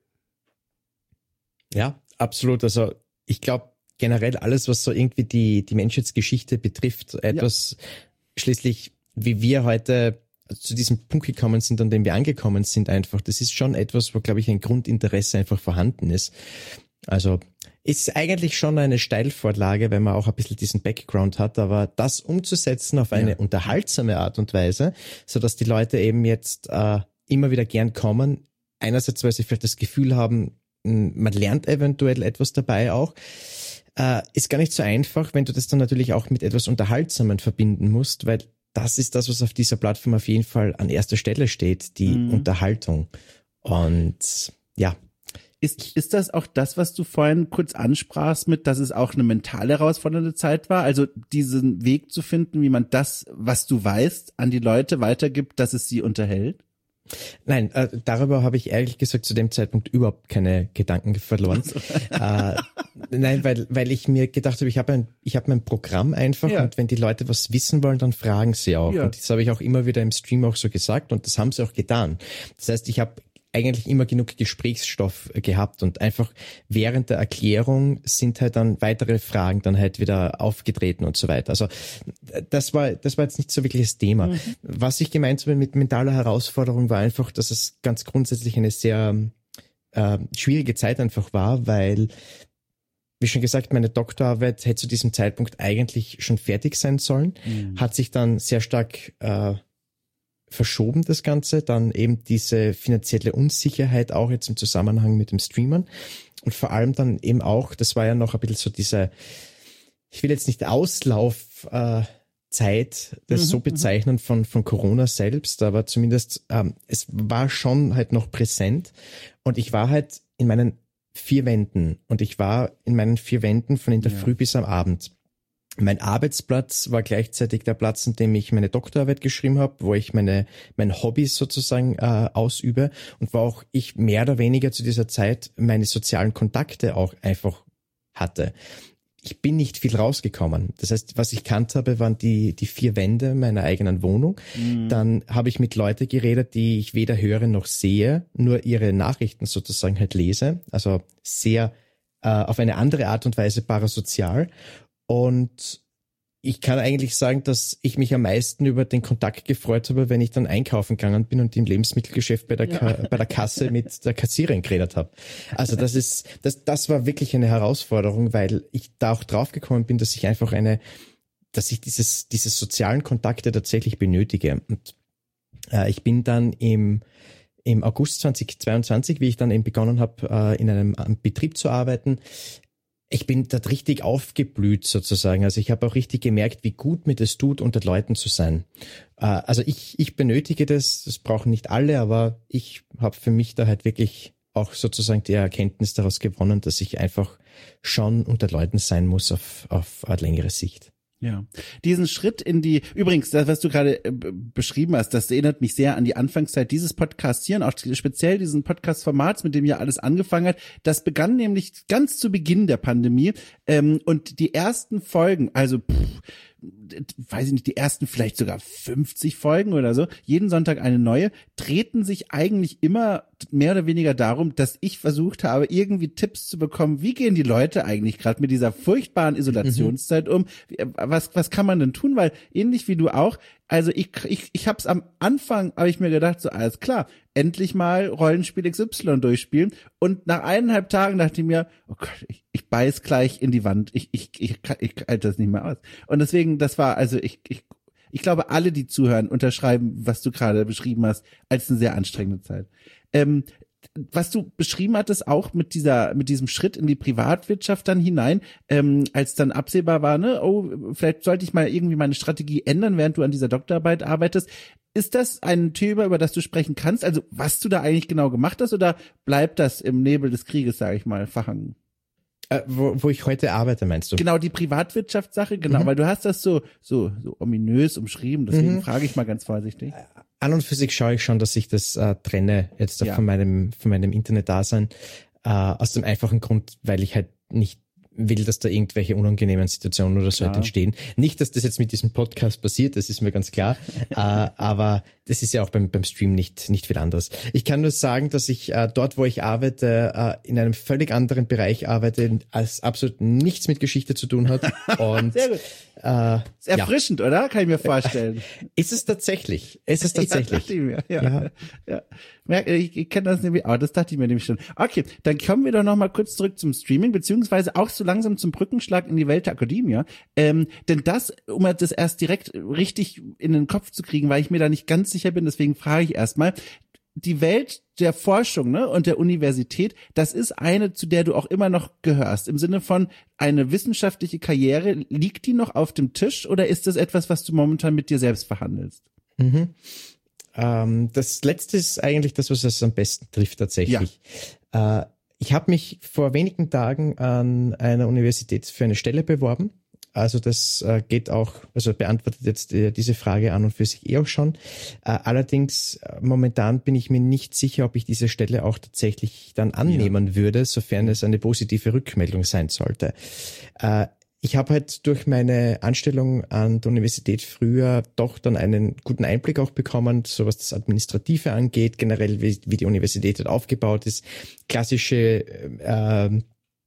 Ja, absolut. Also ich glaube generell alles, was so irgendwie die, die Menschheitsgeschichte betrifft, etwas ja. Schließlich, wie wir heute zu diesem Punkt gekommen sind, an dem wir angekommen sind einfach, das ist schon etwas, wo, glaube ich, ein Grundinteresse einfach vorhanden ist. Also ist eigentlich schon eine Steilvorlage, wenn man auch ein bisschen diesen Background hat, aber das umzusetzen auf eine ja. unterhaltsame Art und Weise, so dass die Leute eben jetzt äh, immer wieder gern kommen, einerseits, weil sie vielleicht das Gefühl haben, man lernt eventuell etwas dabei auch, äh, ist gar nicht so einfach, wenn du das dann natürlich auch mit etwas Unterhaltsamen verbinden musst, weil das ist das, was auf dieser Plattform auf jeden Fall an erster Stelle steht, die mhm. Unterhaltung. Und ja. Ist, ist das auch das, was du vorhin kurz ansprachst mit, dass es auch eine mental herausfordernde Zeit war? Also diesen Weg zu finden, wie man das, was du weißt, an die Leute weitergibt, dass es sie unterhält? Nein, äh, darüber habe ich ehrlich gesagt zu dem Zeitpunkt überhaupt keine Gedanken verloren. äh, nein, weil weil ich mir gedacht habe, ich habe ein ich habe mein Programm einfach ja. und wenn die Leute was wissen wollen, dann fragen sie auch. Ja. Und das habe ich auch immer wieder im Stream auch so gesagt und das haben sie auch getan. Das heißt, ich habe eigentlich immer genug Gesprächsstoff gehabt und einfach während der Erklärung sind halt dann weitere Fragen dann halt wieder aufgetreten und so weiter. Also das war das war jetzt nicht so wirklich das Thema. Mhm. Was ich gemeint habe mit mentaler Herausforderung war einfach, dass es ganz grundsätzlich eine sehr äh, schwierige Zeit einfach war, weil, wie schon gesagt, meine Doktorarbeit hätte zu diesem Zeitpunkt eigentlich schon fertig sein sollen, mhm. hat sich dann sehr stark äh, verschoben, das Ganze, dann eben diese finanzielle Unsicherheit auch jetzt im Zusammenhang mit dem Streamern und vor allem dann eben auch, das war ja noch ein bisschen so diese, ich will jetzt nicht Auslauf äh, Zeit, das mhm, so bezeichnen von von Corona selbst, aber zumindest ähm, es war schon halt noch präsent und ich war halt in meinen vier Wänden und ich war in meinen vier Wänden von in der ja. Früh bis am Abend. Mein Arbeitsplatz war gleichzeitig der Platz, in dem ich meine Doktorarbeit geschrieben habe, wo ich meine mein Hobbys sozusagen äh, ausübe und wo auch ich mehr oder weniger zu dieser Zeit meine sozialen Kontakte auch einfach hatte. Ich bin nicht viel rausgekommen. Das heißt, was ich kannt habe, waren die die vier Wände meiner eigenen Wohnung. Mhm. Dann habe ich mit Leuten geredet, die ich weder höre noch sehe, nur ihre Nachrichten sozusagen halt lese. Also sehr äh, auf eine andere Art und Weise parasozial. Und ich kann eigentlich sagen, dass ich mich am meisten über den Kontakt gefreut habe, wenn ich dann einkaufen gegangen bin und im Lebensmittelgeschäft bei der, ja. Ka- bei der Kasse mit der Kassiererin geredet habe. Also das ist, das, das war wirklich eine Herausforderung, weil ich da auch draufgekommen bin, dass ich einfach eine, dass ich dieses, diese sozialen Kontakte tatsächlich benötige. Und äh, ich bin dann im, im August zweitausendzweiundzwanzig, wie ich dann eben begonnen habe, äh, in einem Betrieb zu arbeiten, ich bin dort richtig aufgeblüht sozusagen. Also ich habe auch richtig gemerkt, wie gut mir das tut, unter Leuten zu sein. Also ich ich benötige das, das brauchen nicht alle, aber ich habe für mich da halt wirklich auch sozusagen die Erkenntnis daraus gewonnen, dass ich einfach schon unter Leuten sein muss auf auf eine längere Sicht. Ja, diesen Schritt in die, übrigens, das, was du gerade äh, beschrieben hast, das erinnert mich sehr an die Anfangszeit dieses Podcasts hier und auch speziell diesen Podcast-Formats, mit dem ja alles angefangen hat. Das begann nämlich ganz zu Beginn der Pandemie ähm, und die ersten Folgen, also pff, weiß ich nicht, die ersten vielleicht sogar fünfzig Folgen oder so, jeden Sonntag eine neue, drehten sich eigentlich immer mehr oder weniger darum, dass ich versucht habe, irgendwie Tipps zu bekommen, wie gehen die Leute eigentlich gerade mit dieser furchtbaren Isolationszeit mhm. um, was was kann man denn tun, weil ähnlich wie du auch, also ich ich ich hab's am Anfang, habe ich mir gedacht, so alles klar, endlich mal Rollenspiel X Y durchspielen und nach eineinhalb Tagen dachte ich mir, oh Gott, ich, ich beiß gleich in die Wand, ich ich ich ich, ich halte das nicht mehr aus und deswegen, das war, also ich ich ich glaube, alle, die zuhören, unterschreiben, was du gerade beschrieben hast, als eine sehr anstrengende Zeit. Ähm, was du beschrieben hattest, auch mit dieser, mit diesem Schritt in die Privatwirtschaft dann hinein, ähm, als dann absehbar war, ne, oh, vielleicht sollte ich mal irgendwie meine Strategie ändern, während du an dieser Doktorarbeit arbeitest. Ist das ein Thema, über das du sprechen kannst? Also, was du da eigentlich genau gemacht hast, oder bleibt das im Nebel des Krieges, sage ich mal, verhangen? Äh, wo, wo ich heute arbeite, meinst du? Genau, die Privatwirtschaftssache, genau, mhm. weil du hast das so, so, so ominös umschrieben, deswegen mhm. frage ich mal ganz vorsichtig. An und für sich schaue ich schon, dass ich das äh, trenne jetzt ja. von meinem von meinem Internetdasein, äh, aus dem einfachen Grund, weil ich halt nicht will, dass da irgendwelche unangenehmen Situationen oder so halt entstehen. Nicht, dass das jetzt mit diesem Podcast passiert, das ist mir ganz klar, äh, aber das ist ja auch beim beim Stream nicht nicht viel anderes. Ich kann nur sagen, dass ich äh, dort, wo ich arbeite, äh, in einem völlig anderen Bereich arbeite, als absolut nichts mit Geschichte zu tun hat. Und sehr gut. Äh, ist erfrischend, ja. oder? Kann ich mir vorstellen. Ist es tatsächlich? Ist es tatsächlich? Ja, dachte ich mir. Ja, ja. ja. Ich, ich kenne das nämlich auch, das dachte ich mir nämlich schon. Okay, dann kommen wir doch noch mal kurz zurück zum Streaming, beziehungsweise auch so langsam zum Brückenschlag in die Welt der Akademie. Ähm, denn das, um das erst direkt richtig in den Kopf zu kriegen, weil ich mir da nicht ganz sicher bin, deswegen frage ich erstmal, die Welt der Forschung, ne, und der Universität, das ist eine, zu der du auch immer noch gehörst. Im Sinne von eine wissenschaftliche Karriere, liegt die noch auf dem Tisch, oder ist das etwas, was du momentan mit dir selbst verhandelst? Mhm. Ähm, das Letzte ist eigentlich das, was es am besten trifft tatsächlich. Ja. Äh, ich habe mich vor wenigen Tagen an einer Universität für eine Stelle beworben. Also das äh, geht auch, also beantwortet jetzt äh, diese Frage an und für sich eh auch schon. Äh, allerdings äh, momentan bin ich mir nicht sicher, ob ich diese Stelle auch tatsächlich dann annehmen ja. würde, sofern es eine positive Rückmeldung sein sollte. Äh, ich habe halt durch meine Anstellung an der Universität früher doch dann einen guten Einblick auch bekommen, so was das Administrative angeht, generell wie, wie die Universität halt aufgebaut ist, klassische äh,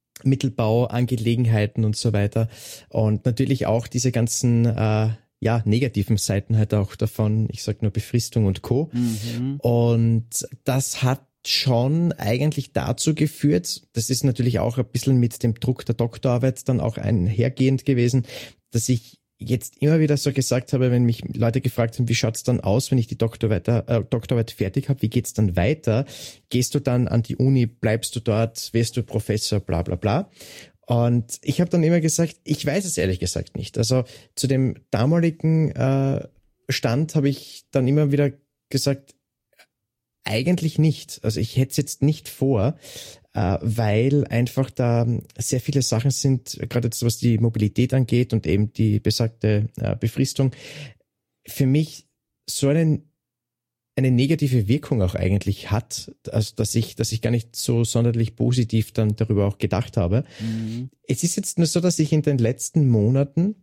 Mittelbauangelegenheiten und so weiter. Und natürlich auch diese ganzen äh, ja negativen Seiten halt auch davon, ich sag nur Befristung und Co. Mhm. Und das hat schon eigentlich dazu geführt, das ist natürlich auch ein bisschen mit dem Druck der Doktorarbeit dann auch einhergehend gewesen, dass ich jetzt immer wieder so gesagt habe, wenn mich Leute gefragt haben, wie schaut's dann aus, wenn ich die Doktorarbeit, äh, Doktorarbeit fertig habe, wie geht's dann weiter? Gehst du dann an die Uni, bleibst du dort, wirst du Professor, bla bla bla. Und ich habe dann immer gesagt, ich weiß es ehrlich gesagt nicht. Also zu dem damaligen äh, Stand habe ich dann immer wieder gesagt, eigentlich nicht. Also ich hätte es jetzt nicht vor, äh, weil einfach da sehr viele Sachen sind, gerade jetzt was die Mobilität angeht und eben die besagte äh, Befristung, für mich so eine, eine negative Wirkung auch eigentlich hat, also dass ich, dass ich gar nicht so sonderlich positiv dann darüber auch gedacht habe. Mhm. Es ist jetzt nur so, dass ich in den letzten Monaten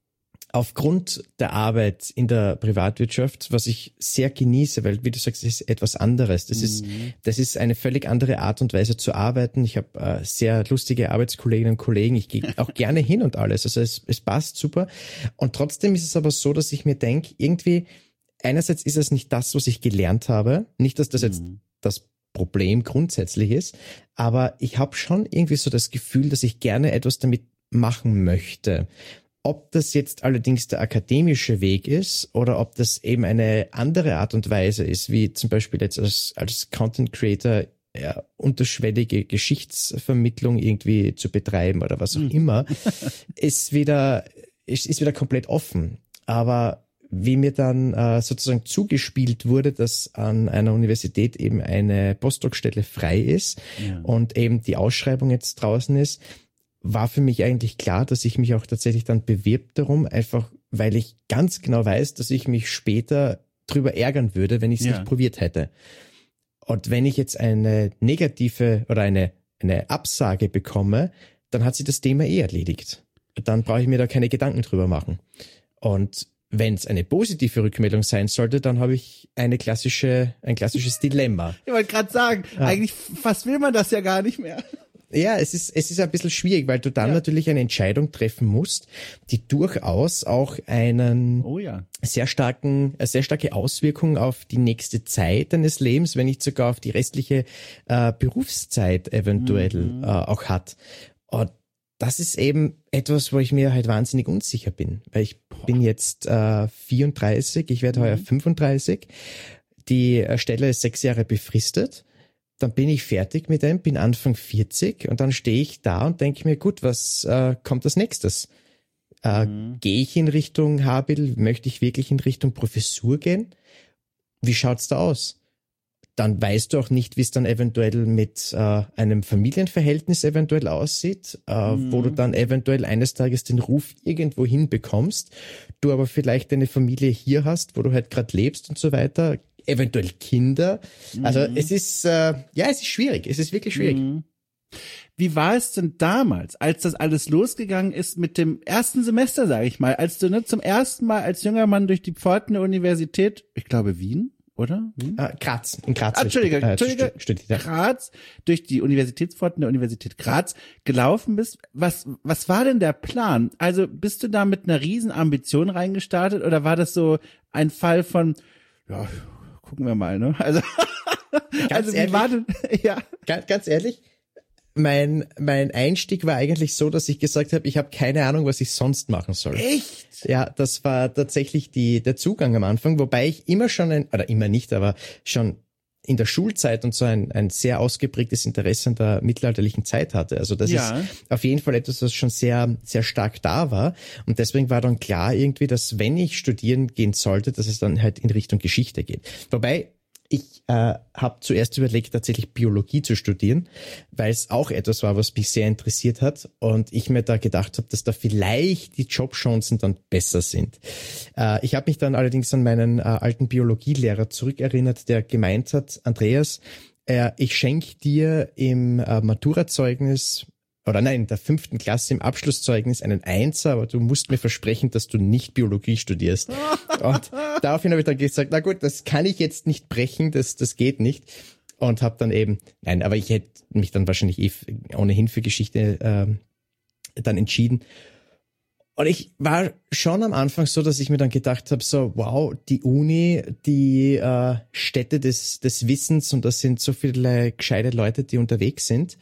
aufgrund der Arbeit in der Privatwirtschaft, was ich sehr genieße, weil, wie du sagst, es ist etwas anderes. Das mhm. ist, das ist eine völlig andere Art und Weise zu arbeiten. Ich habe äh, sehr lustige Arbeitskolleginnen und Kollegen. Ich gehe auch gerne hin und alles. Also es, es passt super. Und trotzdem ist es aber so, dass ich mir denke, irgendwie, einerseits ist es nicht das, was ich gelernt habe. Nicht, dass das jetzt mhm. das Problem grundsätzlich ist, aber ich habe schon irgendwie so das Gefühl, dass ich gerne etwas damit machen möchte. Ob das jetzt allerdings der akademische Weg ist oder ob das eben eine andere Art und Weise ist, wie zum Beispiel jetzt als, als Content Creator ja, unterschwellige Geschichtsvermittlung irgendwie zu betreiben oder was auch mhm. immer, ist wieder, ist, ist wieder komplett offen. Aber wie mir dann äh, sozusagen zugespielt wurde, dass an einer Universität eben eine Postdoc-Stelle frei ist ja. und eben die Ausschreibung jetzt draußen ist, war für mich eigentlich klar, dass ich mich auch tatsächlich dann bewirb darum, einfach weil ich ganz genau weiß, dass ich mich später drüber ärgern würde, wenn ich es ja. nicht probiert hätte. Und wenn ich jetzt eine negative oder eine, eine Absage bekomme, dann hat sich das Thema eh erledigt. Dann brauche ich mir da keine Gedanken drüber machen. Und wenn es eine positive Rückmeldung sein sollte, dann habe ich eine klassische, ein klassisches Dilemma. Ich wollte gerade sagen, ja. eigentlich fast will man das ja gar nicht mehr. Ja, es ist, es ist ein bisschen schwierig, weil du dann ja. natürlich eine Entscheidung treffen musst, die durchaus auch einen oh ja. sehr starken, eine sehr starke Auswirkung auf die nächste Zeit deines Lebens, wenn nicht sogar auf die restliche äh, Berufszeit eventuell mhm. äh, auch hat. Und das ist eben etwas, wo ich mir halt wahnsinnig unsicher bin, weil ich Boah. bin jetzt äh, vierunddreißig, ich werde mhm. heuer fünfunddreißig. Die Stelle ist sechs Jahre befristet. dann bin ich fertig mit dem, bin Anfang vierzig und dann stehe ich da und denke mir, gut, was äh, kommt als nächstes? Äh, mhm. Gehe ich in Richtung Habil? Möchte ich wirklich in Richtung Professur gehen? Wie schaut's da aus? Dann weißt du auch nicht, wie es dann eventuell mit äh, einem Familienverhältnis eventuell aussieht, äh, mhm. wo du dann eventuell eines Tages den Ruf irgendwo hinbekommst, du aber vielleicht eine Familie hier hast, wo du halt gerade lebst und so weiter, eventuell Kinder. Mhm. Also es ist, äh, ja, es ist schwierig, es ist wirklich schwierig. Mhm. Wie war es denn damals, als das alles losgegangen ist mit dem ersten Semester, sage ich mal, als du ne, zum ersten Mal als junger Mann durch die Pforten der Universität, ich glaube Wien, oder? Hm? Ah, Graz, in Graz. Ah, Entschuldige, äh, Entschuldige, studiert, ja. Graz, durch die Universitätspforten der Universität Graz gelaufen bist. Was, was war denn der Plan? Also bist du da mit einer riesen Ambition reingestartet oder war das so ein Fall von, ja, gucken wir mal, ne? Also, ganz also wie ehrlich, war denn, ja. Ganz, ganz ehrlich, mein, mein Einstieg war eigentlich so, dass ich gesagt habe, ich habe keine Ahnung, was ich sonst machen soll. Echt? Ja, das war tatsächlich die, der Zugang am Anfang, wobei ich immer schon ein, oder immer nicht, aber schon in der Schulzeit und so ein, ein sehr ausgeprägtes Interesse an der mittelalterlichen Zeit hatte. Also das ja. ist auf jeden Fall etwas, was schon sehr, sehr stark da war. Und deswegen war dann klar irgendwie, dass wenn ich studieren gehen sollte, dass es dann halt in Richtung Geschichte geht. Wobei, ich äh, habe zuerst überlegt, tatsächlich Biologie zu studieren, weil es auch etwas war, was mich sehr interessiert hat und ich mir da gedacht habe, dass da vielleicht die Jobchancen dann besser sind. Äh, ich habe mich dann allerdings an meinen äh, alten Biologielehrer zurückerinnert, der gemeint hat, Andreas, äh, ich schenke dir im äh, Maturazeugnis oder nein, in der fünften Klasse im Abschlusszeugnis einen Einser, aber du musst mir versprechen, dass du nicht Biologie studierst. Und daraufhin habe ich dann gesagt, na gut, das kann ich jetzt nicht brechen, das das geht nicht. Und habe dann eben, nein, aber ich hätte mich dann wahrscheinlich eh ohnehin für Geschichte äh, dann entschieden. Und ich war schon am Anfang so, dass ich mir dann gedacht habe, so wow, die Uni, die äh, Stätte des des Wissens und das sind so viele gescheite Leute, die unterwegs sind.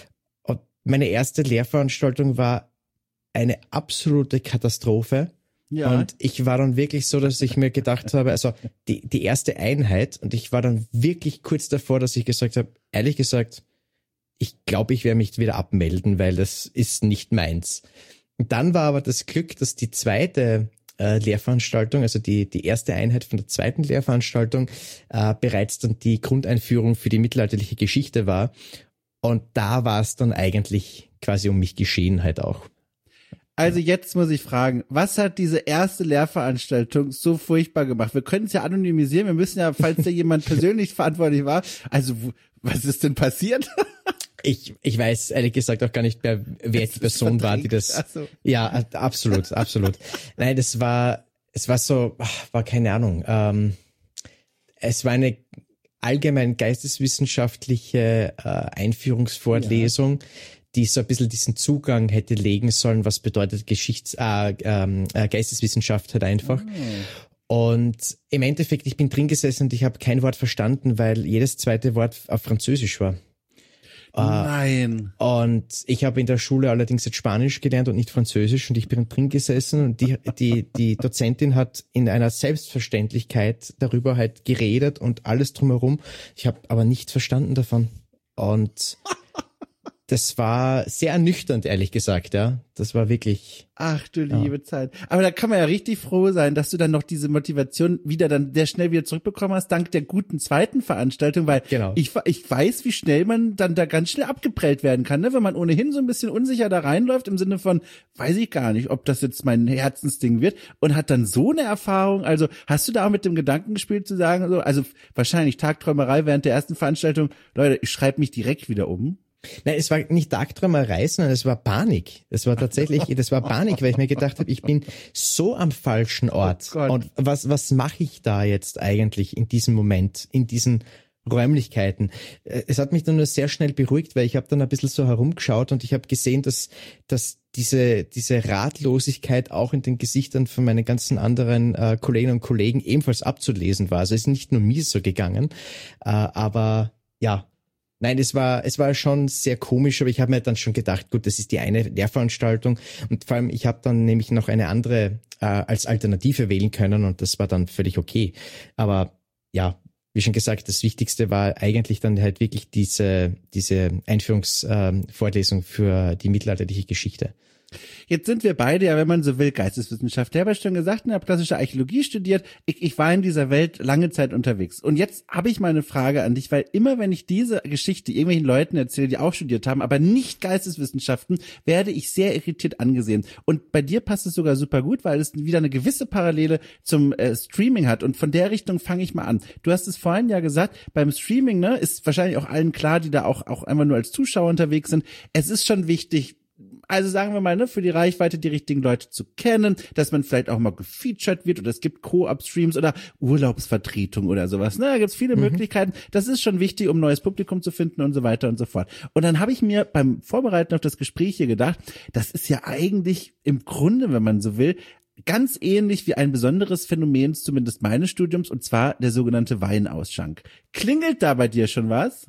Meine erste Lehrveranstaltung war eine absolute Katastrophe. Ja. Und ich war dann wirklich so, dass ich mir gedacht habe, also die, die erste Einheit, und ich war dann wirklich kurz davor, dass ich gesagt habe, ehrlich gesagt, ich glaube, ich werde mich wieder abmelden, weil das ist nicht meins. Und dann war aber das Glück, dass die zweite äh, Lehrveranstaltung, also die, die erste Einheit von der zweiten Lehrveranstaltung, äh, bereits dann die Grundeinführung für die mittelalterliche Geschichte war. Und da war es dann eigentlich quasi um mich geschehen halt auch. Also jetzt muss ich fragen, was hat diese erste Lehrveranstaltung so furchtbar gemacht? Wir können es ja anonymisieren, wir müssen ja, falls da jemand persönlich verantwortlich war, also was ist denn passiert? Ich, ich weiß ehrlich gesagt auch gar nicht mehr, wer die Person war, die das... So. Ja, absolut, absolut. Nein, das war, es war so, war keine Ahnung, ähm, es war eine allgemein geisteswissenschaftliche äh, Einführungsvorlesung, ja. die so ein bisschen diesen Zugang hätte legen sollen, was bedeutet Geschichts-, äh, äh, Geisteswissenschaft halt einfach. Oh. Und im Endeffekt, ich bin drin gesessen und ich habe kein Wort verstanden, weil jedes zweite Wort auf Französisch war. Nein. Uh, und ich habe in der Schule allerdings jetzt Spanisch gelernt und nicht Französisch und ich bin drin gesessen und die, die, die Dozentin hat in einer Selbstverständlichkeit darüber halt geredet und alles drumherum. Ich habe aber nichts verstanden davon. Und das war sehr ernüchternd, ehrlich gesagt, ja. Das war wirklich... Ach du liebe ja. Zeit. Aber da kann man ja richtig froh sein, dass du dann noch diese Motivation wieder dann sehr schnell wieder zurückbekommen hast, dank der guten zweiten Veranstaltung, weil genau. ich, ich weiß, wie schnell man dann da ganz schnell abgeprellt werden kann, ne? Wenn man ohnehin so ein bisschen unsicher da reinläuft, im Sinne von, weiß ich gar nicht, ob das jetzt mein Herzensding wird, und hat dann so eine Erfahrung. Also hast du da auch mit dem Gedanken gespielt zu sagen, so, also wahrscheinlich Tagträumerei während der ersten Veranstaltung, Leute, ich schreibe mich direkt wieder um. Nein, es war nicht Tagträumerei, sondern es war Panik. Es war tatsächlich, das war Panik, weil ich mir gedacht habe, ich bin so am falschen Ort. Oh und was was mache ich da jetzt eigentlich in diesem Moment, in diesen Räumlichkeiten? Es hat mich dann nur sehr schnell beruhigt, weil ich habe dann ein bisschen so herumgeschaut und ich habe gesehen, dass dass diese diese Ratlosigkeit auch in den Gesichtern von meinen ganzen anderen äh, Kolleginnen und Kollegen ebenfalls abzulesen war. Also es ist nicht nur mir so gegangen, äh, aber ja. Nein, es war es war schon sehr komisch, aber ich habe mir dann schon gedacht, gut, das ist die eine Lehrveranstaltung und vor allem ich habe dann nämlich noch eine andere äh, als Alternative wählen können und das war dann völlig okay. Aber ja, wie schon gesagt, das Wichtigste war eigentlich dann halt wirklich diese, diese Einführungsvorlesung ähm, für die mittelalterliche Geschichte. Jetzt sind wir beide, ja, wenn man so will, Geisteswissenschaftler. Ich habe ja schon gesagt, ich habe klassische Archäologie studiert. Ich, ich war in dieser Welt lange Zeit unterwegs. Und jetzt habe ich mal eine Frage an dich, weil immer, wenn ich diese Geschichte irgendwelchen Leuten erzähle, die auch studiert haben, aber nicht Geisteswissenschaften, werde ich sehr irritiert angesehen. Und bei dir passt es sogar super gut, weil es wieder eine gewisse Parallele zum äh, Streaming hat. Und von der Richtung fange ich mal an. Du hast es vorhin ja gesagt, beim Streaming, ne, ist wahrscheinlich auch allen klar, die da auch, auch einfach nur als Zuschauer unterwegs sind. Es ist schon wichtig, also sagen wir mal, ne, für die Reichweite die richtigen Leute zu kennen, dass man vielleicht auch mal gefeatured wird oder es gibt Co-op-Streams oder Urlaubsvertretung oder sowas. Ne, da gibt's viele mhm. Möglichkeiten. Das ist schon wichtig, um neues Publikum zu finden und so weiter und so fort. Und dann habe ich mir beim Vorbereiten auf das Gespräch hier gedacht, das ist ja eigentlich im Grunde, wenn man so will, ganz ähnlich wie ein besonderes Phänomen, zumindest meines Studiums, und zwar der sogenannte Weinausschank. Klingelt da bei dir schon was?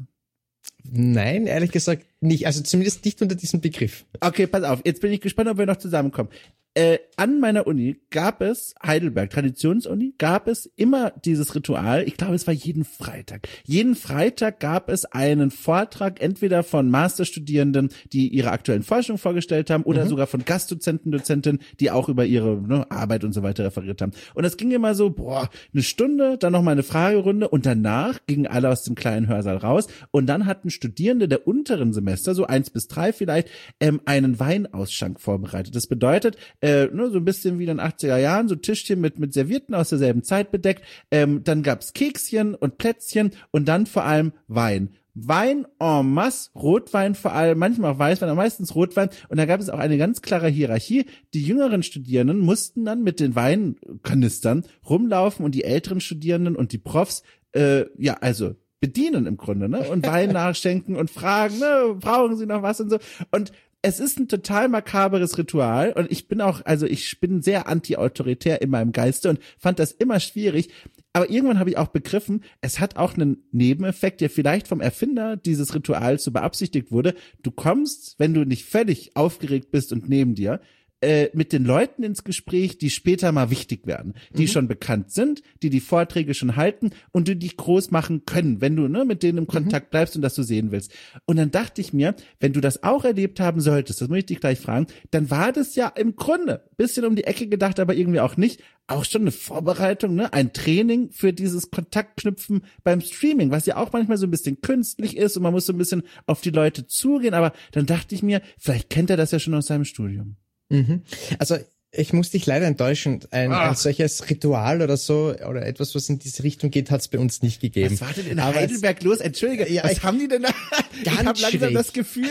Nein, ehrlich gesagt nicht. Also zumindest nicht unter diesem Begriff. Okay, pass auf. Jetzt bin ich gespannt, ob wir noch zusammenkommen. Äh, an meiner Uni gab es, Heidelberg, Traditionsuni, gab es immer dieses Ritual. Ich glaube, es war jeden Freitag. Jeden Freitag gab es einen Vortrag, entweder von Masterstudierenden, die ihre aktuellen Forschungen vorgestellt haben, oder mhm. sogar von Gastdozenten, Dozentinnen, die auch über ihre ne, Arbeit und so weiter referiert haben. Und das ging immer so, boah, eine Stunde, dann nochmal eine Fragerunde und danach gingen alle aus dem kleinen Hörsaal raus und dann hatten Studierende der unteren Semester, so eins bis drei vielleicht, ähm, einen Weinausschank vorbereitet. Das bedeutet, Äh, ne, so ein bisschen wie in den achtziger Jahren, so Tischchen mit mit Servietten aus derselben Zeit bedeckt. Ähm, dann gab's Kekschen und Plätzchen und dann vor allem Wein. Wein en masse, Rotwein vor allem, manchmal auch Weißwein, aber meistens Rotwein. Und da gab es auch eine ganz klare Hierarchie. Die jüngeren Studierenden mussten dann mit den Weinkanistern rumlaufen und die älteren Studierenden und die Profs, äh, ja, also bedienen im Grunde, ne? Und Wein nachschenken und fragen, ne, brauchen sie noch was und so. Und es ist ein total makaberes Ritual und ich bin auch, also ich bin sehr anti-autoritär in meinem Geiste und fand das immer schwierig. Aber irgendwann habe ich auch begriffen, es hat auch einen Nebeneffekt, der vielleicht vom Erfinder dieses Rituals so beabsichtigt wurde. Du kommst, wenn du nicht völlig aufgeregt bist und neben dir, äh, mit den Leuten ins Gespräch, die später mal wichtig werden, die mhm. schon bekannt sind, die die Vorträge schon halten und die dich groß machen können, wenn du ne mit denen im Kontakt mhm. bleibst und das du sehen willst. Und dann dachte ich mir, wenn du das auch erlebt haben solltest, das muss ich dich gleich fragen, dann war das ja im Grunde bisschen um die Ecke gedacht, aber irgendwie auch nicht, auch schon eine Vorbereitung, ne, ein Training für dieses Kontaktknüpfen beim Streaming, was ja auch manchmal so ein bisschen künstlich ist und man muss so ein bisschen auf die Leute zugehen, aber dann dachte ich mir, vielleicht kennt er das ja schon aus seinem Studium. Mhm. Also ich muss dich leider enttäuschen. Ein, ein solches Ritual oder so oder etwas, was in diese Richtung geht, hat es bei uns nicht gegeben. Was war denn in Aber Heidelberg los? Entschuldige, ja, was ich, haben die denn da? Ich habe langsam schräg. das Gefühl,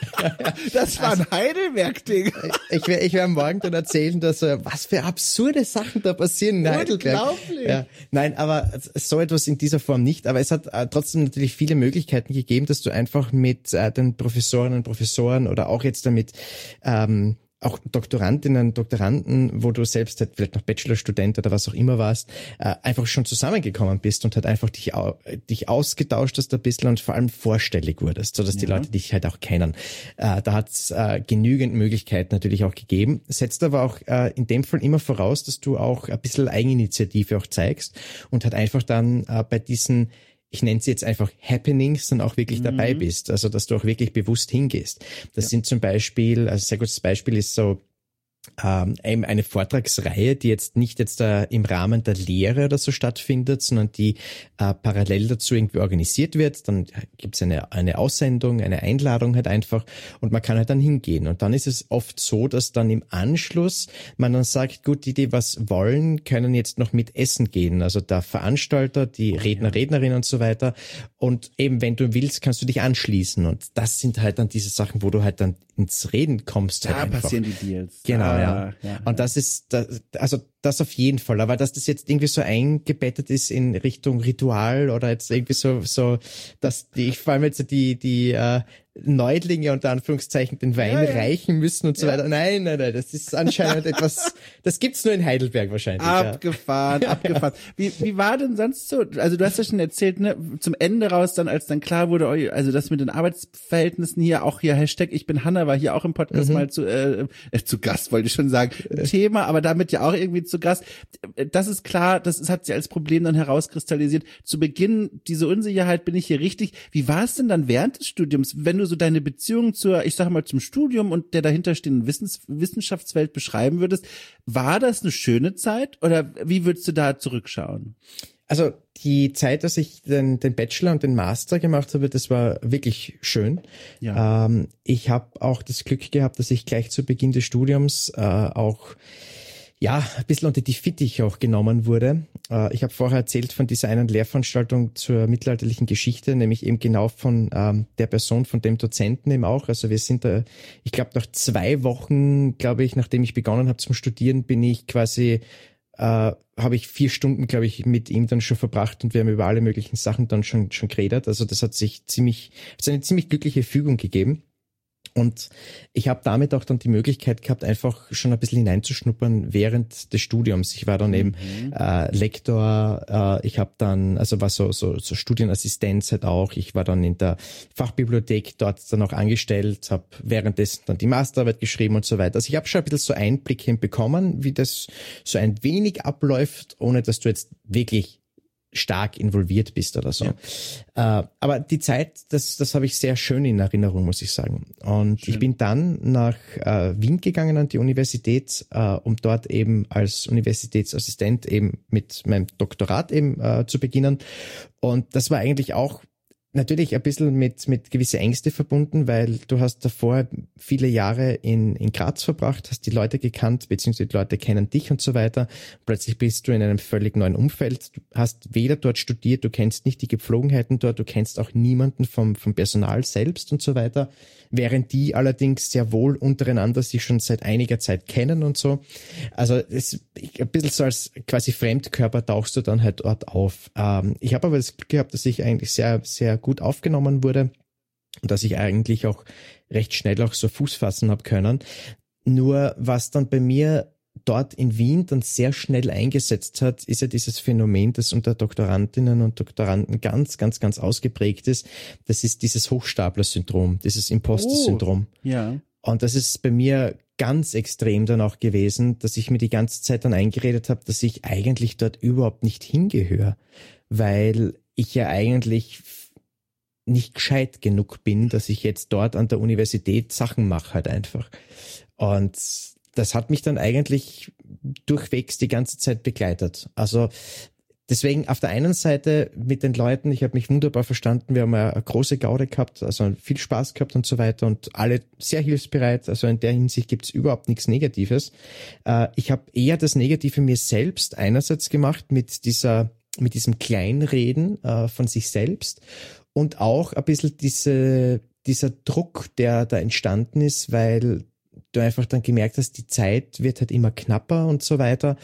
das war also, ein Heidelberg-Ding. Ich werde ich werd morgen dann erzählen, dass uh, was für absurde Sachen da passieren in Heidelberg. Unglaublich. Ja, nein, aber so etwas in dieser Form nicht. Aber es hat uh, trotzdem natürlich viele Möglichkeiten gegeben, dass du einfach mit uh, den Professorinnen und Professoren oder auch jetzt damit ähm, auch Doktorandinnen, Doktoranden, wo du selbst halt vielleicht noch Bachelorstudent oder was auch immer warst, äh, einfach schon zusammengekommen bist und halt einfach dich, au- dich ausgetauscht hast ein bisschen und vor allem vorstellig wurdest, sodass ja. die Leute dich halt auch kennen. Äh, da hat's äh, genügend Möglichkeiten natürlich auch gegeben. Setzt aber auch äh, in dem Fall immer voraus, dass du auch ein bisschen Eigeninitiative auch zeigst und halt einfach dann äh, bei diesen ich nenne sie jetzt einfach Happenings, dann auch wirklich mhm. dabei bist. Also, dass du auch wirklich bewusst hingehst. Das ja. sind zum Beispiel, also ein sehr gutes Beispiel ist so, ähm, eine Vortragsreihe, die jetzt nicht jetzt äh, im Rahmen der Lehre oder so stattfindet, sondern die äh, parallel dazu irgendwie organisiert wird. Dann gibt's eine eine Aussendung, eine Einladung halt einfach und man kann halt dann hingehen. Und dann ist es oft so, dass dann im Anschluss man dann sagt, gut, die, die was wollen, können jetzt noch mit essen gehen. Also der Veranstalter, die Redner, Rednerinnen und so weiter. Und eben, wenn du willst, kannst du dich anschließen. Und das sind halt dann diese Sachen, wo du halt dann ins Reden kommst. Da halt passieren die Deals. Genau, ah, ja. ja. Und das ist, das, also das auf jeden Fall. Aber dass das jetzt irgendwie so eingebettet ist in Richtung Ritual oder jetzt irgendwie so, so, dass die, ich vor allem jetzt die, die, äh, Neulinge unter Anführungszeichen den Wein ja, ja. reichen müssen und so ja. weiter. Nein, nein, nein, das ist anscheinend etwas, das gibt's nur in Heidelberg wahrscheinlich. Abgefahren, ja. abgefahren. Wie, wie war denn sonst so? Also du hast ja schon erzählt, ne, zum Ende raus dann, als dann klar wurde, also das mit den Arbeitsverhältnissen hier, auch hier Hashtag ich bin Hanna war hier auch im Podcast mhm. mal zu, äh, äh, zu Gast, wollte ich schon sagen, Thema, aber damit ja auch irgendwie zu Gast. Das ist klar, das ist, hat sich als Problem dann herauskristallisiert. Zu Beginn, diese Unsicherheit, bin ich hier richtig? Wie war es denn dann während des Studiums, wenn du so deine Beziehung zur, ich sag mal, zum Studium und der dahinterstehenden Wissens- Wissenschaftswelt beschreiben würdest? War das eine schöne Zeit oder wie würdest du da zurückschauen? Also die Zeit, dass ich den, den Bachelor und den Master gemacht habe, das war wirklich schön. Ja. Ähm, ich habe auch das Glück gehabt, dass ich gleich zu Beginn des Studiums äh, auch ja, ein bisschen unter die Fittiche auch genommen wurde. Äh, ich habe vorher erzählt von dieser einen Lehrveranstaltung zur mittelalterlichen Geschichte, nämlich eben genau von ähm, der Person, von dem Dozenten eben auch. Also wir sind da, ich glaube nach zwei Wochen, glaube ich, nachdem ich begonnen habe zum Studieren, bin ich quasi, äh, habe ich vier Stunden, glaube ich, mit ihm dann schon verbracht und wir haben über alle möglichen Sachen dann schon schon geredet. Also das hat sich ziemlich, es hat eine ziemlich glückliche Fügung gegeben. Und ich habe damit auch dann die Möglichkeit gehabt, einfach schon ein bisschen hineinzuschnuppern während des Studiums. Ich war dann eben mhm. äh, Lektor, äh, ich habe dann, also war so, so, so Studienassistenz halt auch. Ich war dann in der Fachbibliothek dort dann auch angestellt, habe währenddessen dann die Masterarbeit geschrieben und so weiter. Also ich habe schon ein bisschen so Einblicke bekommen, wie das so ein wenig abläuft, ohne dass du jetzt wirklich stark involviert bist oder so. Ja. Äh, aber die Zeit, das, das habe ich sehr schön in Erinnerung, muss ich sagen. Und schön. Ich bin dann nach äh, Wien gegangen an die Universität, äh, um dort eben als Universitätsassistent eben mit meinem Doktorat eben äh, zu beginnen. Und das war eigentlich auch natürlich ein bisschen mit mit gewisse Ängste verbunden, weil du hast davor viele Jahre in in Graz verbracht, hast die Leute gekannt, beziehungsweise die Leute kennen dich und so weiter. Plötzlich bist du in einem völlig neuen Umfeld. Du hast weder dort studiert, du kennst nicht die Gepflogenheiten dort, du kennst auch niemanden vom vom Personal selbst und so weiter, während die allerdings sehr wohl untereinander sich schon seit einiger Zeit kennen und so. Also es ein bisschen so als quasi Fremdkörper tauchst du dann halt dort auf. Ähm, ich habe aber das Glück gehabt, dass ich eigentlich sehr sehr gut aufgenommen wurde und dass ich eigentlich auch recht schnell auch so Fuß fassen habe können. Nur was dann bei mir dort in Wien dann sehr schnell eingesetzt hat, ist ja dieses Phänomen, das unter Doktorandinnen und Doktoranden ganz, ganz, ganz ausgeprägt ist. Das ist dieses Hochstapler-Syndrom, dieses Imposter-Syndrom. Oh, ja. Und das ist bei mir ganz extrem dann auch gewesen, dass ich mir die ganze Zeit dann eingeredet habe, dass ich eigentlich dort überhaupt nicht hingehöre, weil ich ja eigentlich nicht gescheit genug bin, dass ich jetzt dort an der Universität Sachen mache halt einfach. Und das hat mich dann eigentlich durchwegs die ganze Zeit begleitet. Also deswegen auf der einen Seite mit den Leuten, ich habe mich wunderbar verstanden, wir haben eine große Gaude gehabt, also viel Spaß gehabt und so weiter und alle sehr hilfsbereit, also in der Hinsicht gibt's überhaupt nichts Negatives. Ich habe eher das Negative mir selbst einerseits gemacht mit dieser, mit diesem Kleinreden von sich selbst und auch ein bisschen diese, dieser Druck, der da entstanden ist, weil du einfach dann gemerkt hast, die Zeit wird halt immer knapper und so weiter.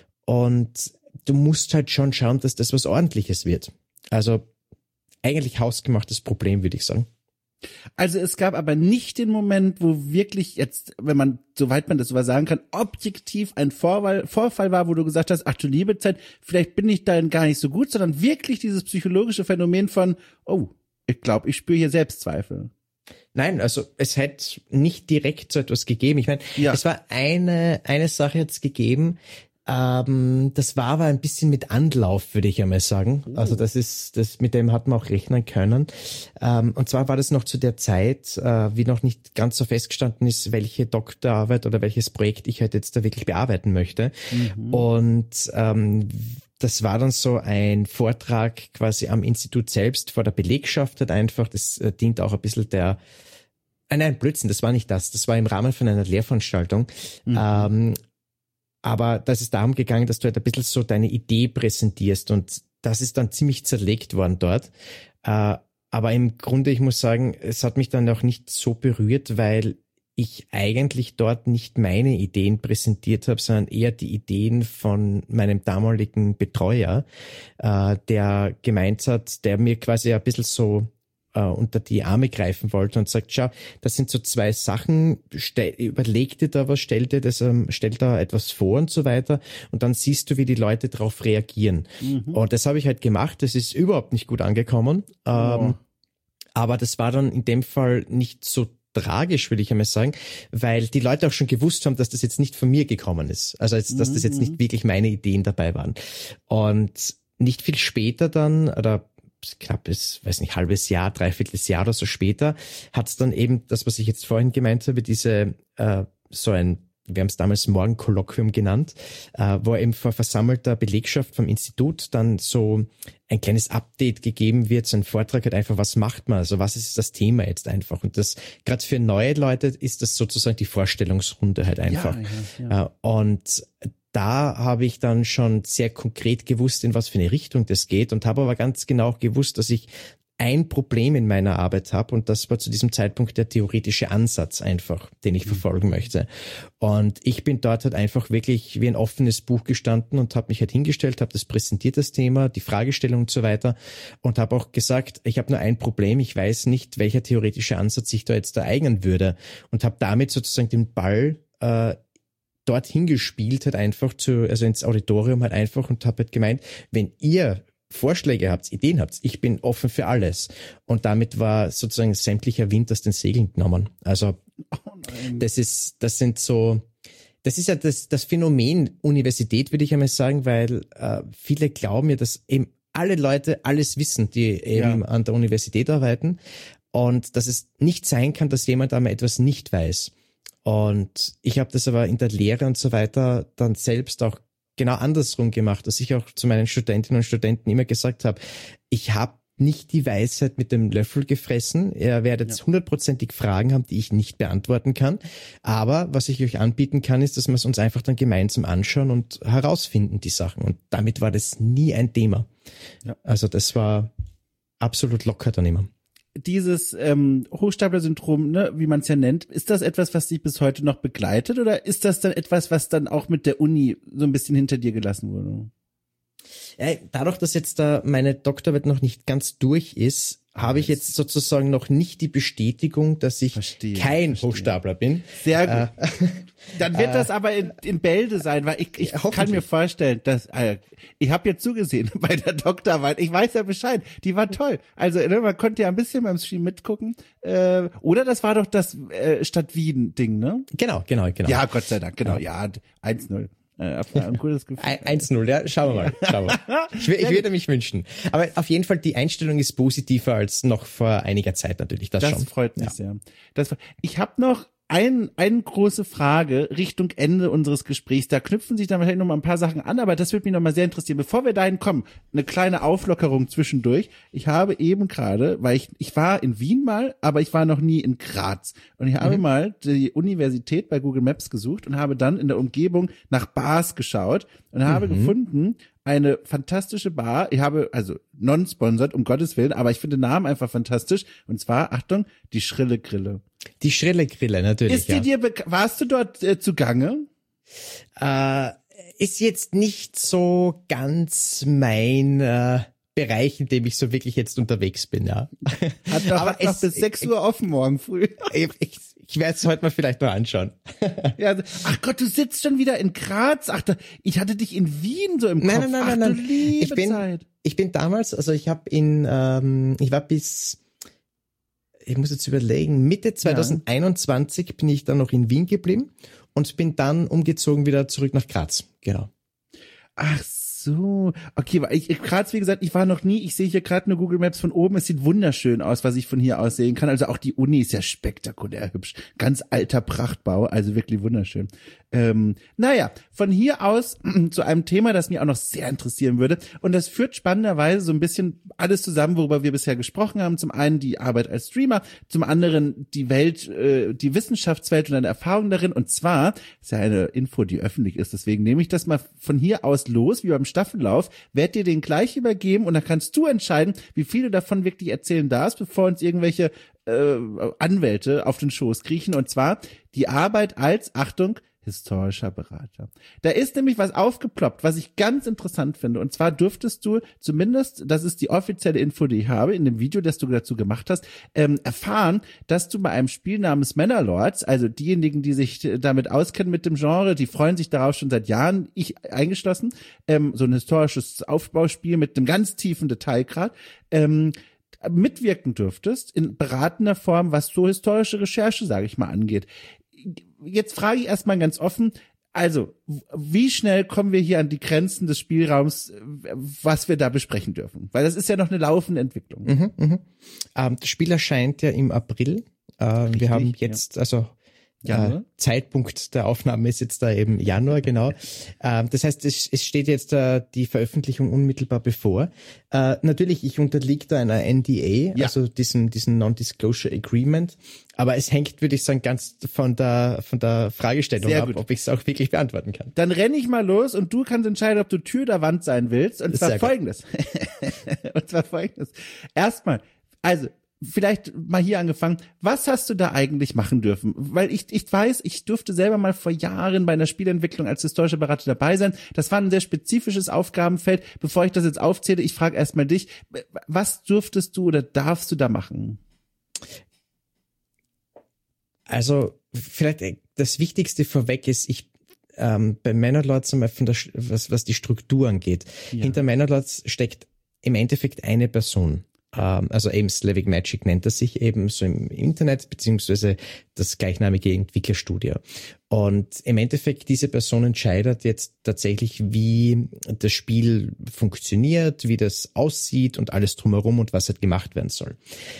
Und du musst halt schon schauen, dass das was Ordentliches wird. Also eigentlich hausgemachtes Problem, würde ich sagen. Also es gab aber nicht den Moment, wo wirklich jetzt, wenn man, soweit man das so sagen kann, objektiv ein Vorfall, Vorfall war, wo du gesagt hast, ach du liebe Zeit, vielleicht bin ich da gar nicht so gut, sondern wirklich dieses psychologische Phänomen von, oh, ich glaube, ich spüre hier Selbstzweifel. Nein, also es hätte nicht direkt so etwas gegeben. Ich meine, ja. Es war eine eine Sache jetzt gegeben, ähm, das war aber ein bisschen mit Anlauf, würde ich einmal sagen. Oh. Also das ist, das mit dem hat man auch rechnen können. Ähm, und zwar war das noch zu der Zeit, äh, wie noch nicht ganz so festgestanden ist, welche Doktorarbeit oder welches Projekt ich halt jetzt da wirklich bearbeiten möchte. Mhm. Und ähm, das war dann so ein Vortrag quasi am Institut selbst vor der Belegschaft halt einfach. Das äh, dient auch ein bisschen der Nein, nein, Blödsinn, das war nicht das. Das war im Rahmen von einer Lehrveranstaltung. Mhm. Ähm, aber das ist darum gegangen, dass du halt ein bisschen so deine Idee präsentierst und das ist dann ziemlich zerlegt worden dort. Äh, aber im Grunde, ich muss sagen, es hat mich dann auch nicht so berührt, weil ich eigentlich dort nicht meine Ideen präsentiert habe, sondern eher die Ideen von meinem damaligen Betreuer, äh, der gemeint hat, der mir quasi ein bisschen so äh, unter die Arme greifen wollte und sagt, schau, das sind so zwei Sachen, stell, überleg dir da was, stell dir das, ähm, stell da etwas vor und so weiter und dann siehst du, wie die Leute darauf reagieren. Mhm. Und das habe ich halt gemacht, das ist überhaupt nicht gut angekommen, oh. ähm, aber das war dann in dem Fall nicht so tragisch, würde ich einmal sagen, weil die Leute auch schon gewusst haben, dass das jetzt nicht von mir gekommen ist. Also jetzt, dass das jetzt nicht wirklich meine Ideen dabei waren. Und nicht viel später dann, oder knappes, weiß nicht, halbes Jahr, dreiviertel Jahr oder so später, hat es dann eben das, was ich jetzt vorhin gemeint habe, diese, äh, so ein, wir haben es damals Morgenkolloquium genannt, äh, wo eben vor versammelter Belegschaft vom Institut dann so ein kleines Update gegeben wird, so ein Vortrag halt einfach, was macht man, also was ist das Thema jetzt einfach, und das, gerade für neue Leute ist das sozusagen die Vorstellungsrunde halt einfach. Ja, ja, ja. Äh, und da habe ich dann schon sehr konkret gewusst, in was für eine Richtung das geht, und habe aber ganz genau gewusst, dass ich ein Problem in meiner Arbeit habe, und das war zu diesem Zeitpunkt der theoretische Ansatz einfach, den ich verfolgen möchte. Und ich bin dort halt einfach wirklich wie ein offenes Buch gestanden und habe mich halt hingestellt, habe das präsentiert, das Thema, die Fragestellung und so weiter, und habe auch gesagt, ich habe nur ein Problem, ich weiß nicht, welcher theoretische Ansatz sich da jetzt ereignen würde, und habe damit sozusagen den Ball äh, dorthin gespielt, halt einfach zu, also ins Auditorium halt einfach, und habe halt gemeint, wenn ihr Vorschläge habt, Ideen habt, ich bin offen für alles. Und damit war sozusagen sämtlicher Wind aus den Segeln genommen. Also oh das ist, das sind so, das ist ja das, das Phänomen Universität, würde ich einmal sagen, weil äh, viele glauben ja, dass eben alle Leute alles wissen, die eben ja. an der Universität arbeiten, und dass es nicht sein kann, dass jemand einmal etwas nicht weiß. Und ich habe das aber in der Lehre und so weiter dann selbst auch genau andersrum gemacht, dass ich auch zu meinen Studentinnen und Studenten immer gesagt habe, ich habe nicht die Weisheit mit dem Löffel gefressen. Ihr werdet hundertprozentig ja. Fragen haben, die ich nicht beantworten kann. Aber was ich euch anbieten kann, ist, dass wir es uns einfach dann gemeinsam anschauen und herausfinden, die Sachen. Und damit war das nie ein Thema. Ja. Also das war absolut locker dann immer. Dieses ähm, Hochstapler-Syndrom, ne, wie man es ja nennt, ist das etwas, was dich bis heute noch begleitet, oder ist das dann etwas, was dann auch mit der Uni so ein bisschen hinter dir gelassen wurde? Ja, dadurch, dass jetzt da meine Doktorarbeit noch nicht ganz durch ist, habe ich jetzt sozusagen noch nicht die Bestätigung, dass ich verstehe, kein verstehe. Hochstapler bin. Sehr gut. Äh, Dann wird äh, das aber in, in Bälde sein, weil ich, ich kann mir vorstellen, dass äh, ich habe jetzt zugesehen bei der Doktorarbeit. Ich weiß ja Bescheid. Die war toll. Also ne, man konnte ja ein bisschen beim Stream mitgucken. Äh, oder das war doch das äh, Stadt Wien-Ding, ne? Genau, genau, genau. Ja, Gott sei Dank. Genau, ja, eins null. Äh, ein gutes Gefühl. eins null, ja, schauen wir mal. Schauen wir mal. Ich, ich würde mich wünschen. Aber auf jeden Fall, die Einstellung ist positiver als noch vor einiger Zeit natürlich. Das, das schon. freut mich ja. sehr. Das, ich habe noch ein, eine große Frage Richtung Ende unseres Gesprächs. Da knüpfen sich dann wahrscheinlich noch mal ein paar Sachen an, aber das würde mich noch mal sehr interessieren. Bevor wir dahin kommen, eine kleine Auflockerung zwischendurch. Ich habe eben gerade, weil ich ich war in Wien mal, aber ich war noch nie in Graz. Und ich habe mhm. mal die Universität bei Google Maps gesucht und habe dann in der Umgebung nach Bars geschaut und habe mhm. gefunden, eine fantastische Bar. Ich habe, also non-sponsored, um Gottes Willen, aber ich finde den Namen einfach fantastisch. Und zwar, Achtung, die Schrille Grille. Die Schrille Grille, natürlich. Ist die ja. dir beka- warst du dort äh, zugange? Äh, ist jetzt nicht so ganz mein äh, Bereich, in dem ich so wirklich jetzt unterwegs bin, ja. Hat doch, aber hat noch bis sechs Uhr offen morgen früh. Ich, ich, ich werde es heute mal vielleicht mal anschauen. Ja, ach Gott, du sitzt schon wieder in Graz. Ach, da, ich hatte dich in Wien so im nein, Kopf. Nein, nein, ach, nein, nein. Du liebe ich bin, Zeit. Ich bin damals, also ich habe in, ähm, ich war bis, ich muss jetzt überlegen, Mitte zwanzig einundzwanzig ja. bin ich dann noch in Wien geblieben und bin dann umgezogen wieder zurück nach Graz. Genau. Ach so, okay, weil ich, ich Graz, wie gesagt, ich war noch nie, ich sehe hier gerade eine Google Maps von oben, es sieht wunderschön aus, was ich von hier aus sehen kann, also auch die Uni ist ja spektakulär hübsch, ganz alter Prachtbau, also wirklich wunderschön. Ähm, naja, von hier aus zu einem Thema, das mich auch noch sehr interessieren würde, und das führt spannenderweise so ein bisschen alles zusammen, worüber wir bisher gesprochen haben, zum einen die Arbeit als Streamer, zum anderen die Welt, äh, die Wissenschaftswelt und deine Erfahrung darin, und zwar, ist ja eine Info, die öffentlich ist, deswegen nehme ich das mal von hier aus los, wie beim Staffellauf, werd dir den gleich übergeben und dann kannst du entscheiden, wie viel du davon wirklich erzählen darfst, bevor uns irgendwelche äh, Anwälte auf den Schoß kriechen, und zwar die Arbeit als, Achtung, historischer Berater. Da ist nämlich was aufgeploppt, was ich ganz interessant finde. Und zwar dürftest du zumindest, das ist die offizielle Info, die ich habe, in dem Video, das du dazu gemacht hast, ähm, erfahren, dass du bei einem Spiel namens Manor-Lords, also diejenigen, die sich damit auskennen mit dem Genre, die freuen sich darauf schon seit Jahren, ich eingeschlossen, ähm, so ein historisches Aufbauspiel mit einem ganz tiefen Detailgrad, ähm, mitwirken dürftest in beratender Form, was so historische Recherche, sage ich mal, angeht. Jetzt frage ich erstmal ganz offen, also wie schnell kommen wir hier an die Grenzen des Spielraums, was wir da besprechen dürfen? Weil das ist ja noch eine laufende Entwicklung. Mhm, mhm. Ähm, das Spiel erscheint ja im April. Äh, wir haben jetzt, ja. also Äh, Zeitpunkt der Aufnahme ist jetzt da eben Januar, genau. Äh, das heißt, es, es steht jetzt äh, die Veröffentlichung unmittelbar bevor. Äh, natürlich, ich unterliege da einer N D A, ja. also diesen, diesen Non-Disclosure Agreement. Aber es hängt, würde ich sagen, ganz von der, von der Fragestellung Sehr ab, gut. ob ich es auch wirklich beantworten kann. Dann renne ich mal los und du kannst entscheiden, ob du Tür oder Wand sein willst. Und zwar folgendes. und zwar folgendes. Erstmal, also, vielleicht mal hier angefangen, was hast du da eigentlich machen dürfen? Weil ich ich weiß, ich durfte selber mal vor Jahren bei einer Spielentwicklung als historischer Berater dabei sein. Das war ein sehr spezifisches Aufgabenfeld. Bevor ich das jetzt aufzähle, ich frage erstmal dich, was durftest du oder darfst du da machen? Also vielleicht das Wichtigste vorweg ist, ich ähm, bei Manor-Lords einmal von der, was, was die Struktur angeht. Ja. Hinter Manor-Lords steckt im Endeffekt eine Person. Also eben Slavic Magic nennt er sich eben so im Internet, beziehungsweise das gleichnamige Entwicklerstudio. Und im Endeffekt, diese Person entscheidet jetzt tatsächlich, wie das Spiel funktioniert, wie das aussieht und alles drumherum und was halt gemacht werden soll.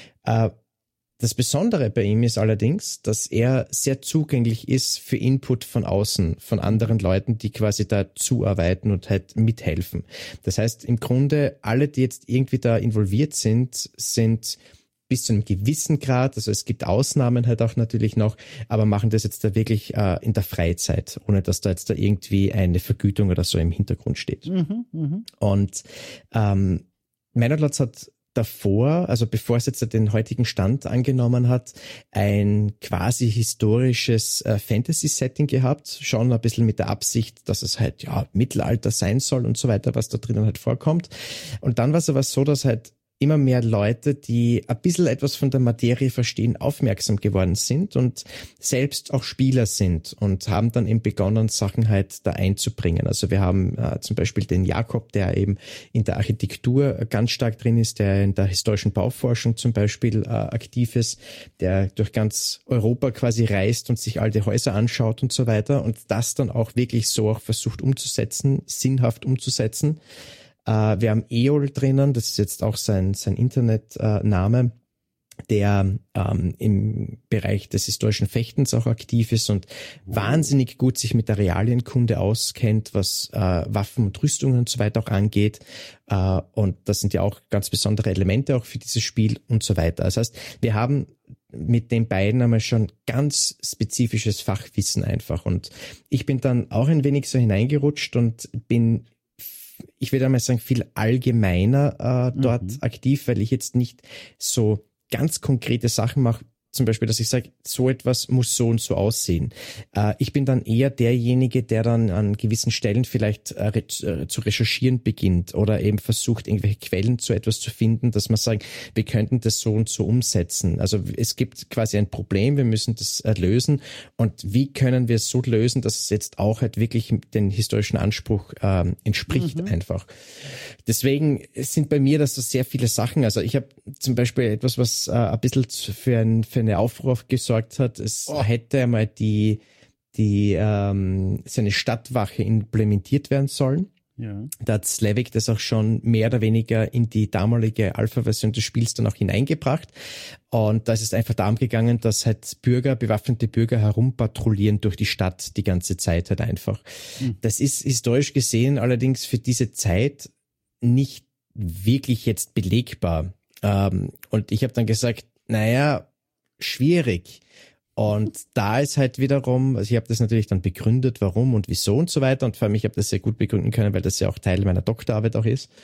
Das Besondere bei ihm ist allerdings, dass er sehr zugänglich ist für Input von außen, von anderen Leuten, die quasi da zuarbeiten und halt mithelfen. Das heißt, im Grunde, alle, die jetzt irgendwie da involviert sind, sind bis zu einem gewissen Grad, also es gibt Ausnahmen halt auch natürlich noch, aber machen das jetzt da wirklich äh, in der Freizeit, ohne dass da jetzt da irgendwie eine Vergütung oder so im Hintergrund steht. Mhm, mh. Und ähm, Manor-Lords hat davor, also bevor es jetzt den heutigen Stand angenommen hat, ein quasi historisches äh, Fantasy-Setting gehabt, schon ein bisschen mit der Absicht, dass es halt ja Mittelalter sein soll und so weiter, was da drinnen halt vorkommt. Und dann war es aber so, dass halt immer mehr Leute, die ein bisschen etwas von der Materie verstehen, aufmerksam geworden sind und selbst auch Spieler sind und haben dann eben begonnen, Sachen halt da einzubringen. Also wir haben äh, zum Beispiel den Jakob, der eben in der Architektur ganz stark drin ist, der in der historischen Bauforschung zum Beispiel äh, aktiv ist, der durch ganz Europa quasi reist und sich alte Häuser anschaut und so weiter und das dann auch wirklich so auch versucht umzusetzen, sinnhaft umzusetzen. Uh, wir haben Eol drinnen, das ist jetzt auch sein, sein Internetname, uh, der ähm, im Bereich des historischen Fechtens auch aktiv ist und wow. wahnsinnig gut sich mit der Realienkunde auskennt, was äh, Waffen und Rüstungen und so weiter auch angeht. Äh, und das sind ja auch ganz besondere Elemente auch für dieses Spiel und so weiter. Das heißt, wir haben mit den beiden einmal schon ganz spezifisches Fachwissen einfach. Und ich bin dann auch ein wenig so hineingerutscht und bin ich würde einmal sagen, viel allgemeiner äh, dort mhm. aktiv, weil ich jetzt nicht so ganz konkrete Sachen mache, zum Beispiel, dass ich sage, so etwas muss so und so aussehen. Äh, ich bin dann eher derjenige, der dann an gewissen Stellen vielleicht äh, re- äh, zu recherchieren beginnt oder eben versucht, irgendwelche Quellen zu etwas zu finden, dass man sagt, wir könnten das so und so umsetzen. Also es gibt quasi ein Problem, wir müssen das äh, lösen und wie können wir es so lösen, dass es jetzt auch halt wirklich den historischen Anspruch äh, entspricht mhm. einfach. Deswegen sind bei mir das so sehr viele Sachen. Also ich habe zum Beispiel etwas, was äh, ein bisschen für ein, für eine Aufruhr gesorgt hat. Es oh. hätte einmal die, die ähm, so eine Stadtwache implementiert werden sollen. Ja. Da hat Slavic das auch schon mehr oder weniger in die damalige Alpha-Version des Spiels dann auch hineingebracht. Und da ist es einfach darum gegangen, dass halt Bürger, bewaffnete Bürger herumpatrouillieren durch die Stadt die ganze Zeit halt einfach. Mhm. Das ist historisch gesehen allerdings für diese Zeit nicht wirklich jetzt belegbar. Ähm, und ich habe dann gesagt, naja, schwierig. Und da ist halt wiederum, also ich habe das natürlich dann begründet, warum und wieso und so weiter. Und vor allem, ich habe das sehr gut begründen können, weil das ja auch Teil meiner Doktorarbeit auch ist.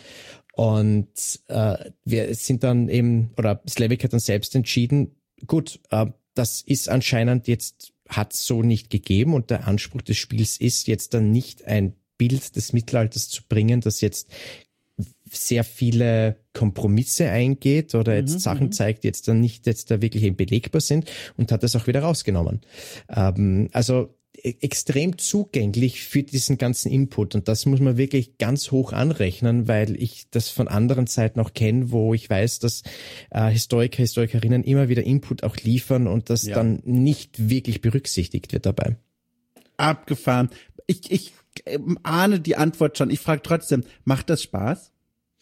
Und äh, wir sind dann eben, oder Slavic hat dann selbst entschieden, gut, äh, das ist anscheinend jetzt hat es so nicht gegeben und der Anspruch des Spiels ist jetzt dann nicht ein Bild des Mittelalters zu bringen, das jetzt sehr viele Kompromisse eingeht oder jetzt mhm, Sachen zeigt, die jetzt dann nicht jetzt da wirklich eben belegbar sind, und hat das auch wieder rausgenommen. Ähm, also e- extrem zugänglich für diesen ganzen Input, und das muss man wirklich ganz hoch anrechnen, weil ich das von anderen Seiten auch kenne, wo ich weiß, dass äh, Historiker, Historikerinnen immer wieder Input auch liefern und das ja. dann nicht wirklich berücksichtigt wird dabei. Abgefahren. Ich, ich ahne die Antwort schon. Ich frage trotzdem, macht das Spaß?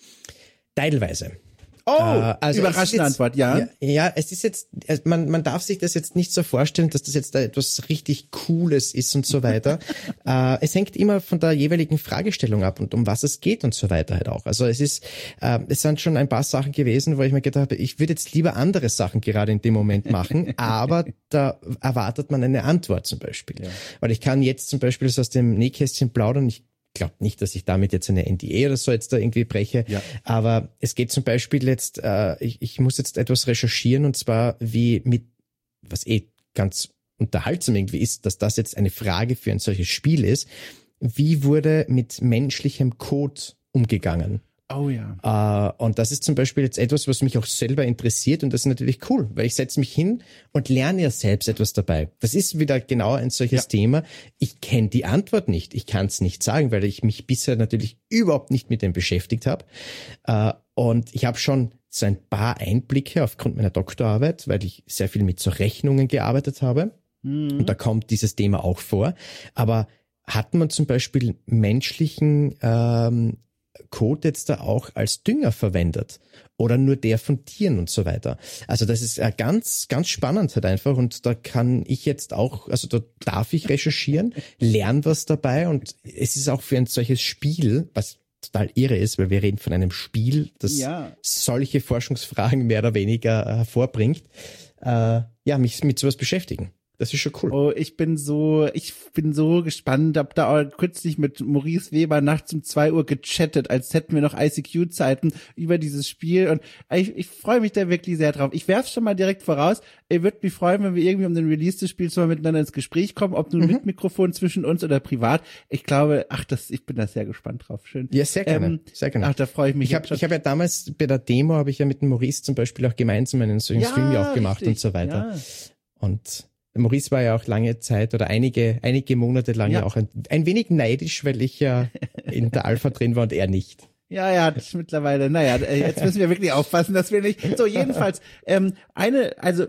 Teilweise. Oh, äh, also überraschende jetzt, Antwort, ja. ja. Ja, es ist jetzt, man, man darf sich das jetzt nicht so vorstellen, dass das jetzt da etwas richtig Cooles ist und so weiter. äh, es hängt immer von der jeweiligen Fragestellung ab und um was es geht und so weiter halt auch. Also es ist, äh, es sind schon ein paar Sachen gewesen, wo ich mir gedacht habe, ich würde jetzt lieber andere Sachen gerade in dem Moment machen, aber da erwartet man eine Antwort zum Beispiel. Ja. Weil ich kann jetzt zum Beispiel so aus dem Nähkästchen plaudern, ich glaube nicht, dass ich damit jetzt eine N D A oder so jetzt da irgendwie breche, ja. aber es geht zum Beispiel jetzt, äh, ich, ich muss jetzt etwas recherchieren, und zwar wie mit, was eh ganz unterhaltsam irgendwie ist, dass das jetzt eine Frage für ein solches Spiel ist, wie wurde mit menschlichem Code umgegangen? Oh ja. Uh, und das ist zum Beispiel jetzt etwas, was mich auch selber interessiert, und das ist natürlich cool, weil ich setze mich hin und lerne ja selbst etwas dabei. Das ist wieder genau ein solches ja. Thema. Ich kenne die Antwort nicht, ich kann es nicht sagen, weil ich mich bisher natürlich überhaupt nicht mit dem beschäftigt habe. Uh, und ich habe schon so ein paar Einblicke aufgrund meiner Doktorarbeit, weil ich sehr viel mit so Rechnungen gearbeitet habe. Mhm. Und da kommt dieses Thema auch vor. Aber hat man zum Beispiel menschlichen ähm, Code jetzt da auch als Dünger verwendet oder nur der von Tieren und so weiter. Also das ist äh, ganz, ganz spannend halt einfach, und da kann ich jetzt auch, also da darf ich recherchieren, lerne was dabei, und es ist auch für ein solches Spiel, was total irre ist, weil wir reden von einem Spiel, das ja. solche Forschungsfragen mehr oder weniger äh, hervorbringt, äh, ja, mich mit sowas beschäftigen. Das ist schon cool. Oh, ich bin so, ich bin so gespannt. Hab da auch kürzlich mit Maurice Weber nachts um zwei Uhr gechattet, als hätten wir noch I C Q-Zeiten über dieses Spiel. Und ich, ich freue mich da wirklich sehr drauf. Ich werf's schon mal direkt voraus. Ich würde mich freuen, wenn wir irgendwie um den Release des Spiels mal miteinander ins Gespräch kommen, ob nun mhm. mit Mikrofon zwischen uns oder privat. Ich glaube, ach, das, ich bin da sehr gespannt drauf. Schön. Ja, sehr gerne. Ähm, sehr gerne. Ach, da freue ich mich. Ich habe ich hab ja damals bei der Demo, habe ich ja mit dem Maurice zum Beispiel auch gemeinsam einen solchen ja, Stream ja auch gemacht richtig. Und so weiter. Ja. Und Maurice war ja auch lange Zeit oder einige einige Monate lang ja, ja auch ein, ein wenig neidisch, weil ich ja in der Alpha drin war und er nicht. Ja, ja, das ist mittlerweile, naja, jetzt müssen wir wirklich aufpassen, dass wir nicht, so jedenfalls, ähm, eine, also,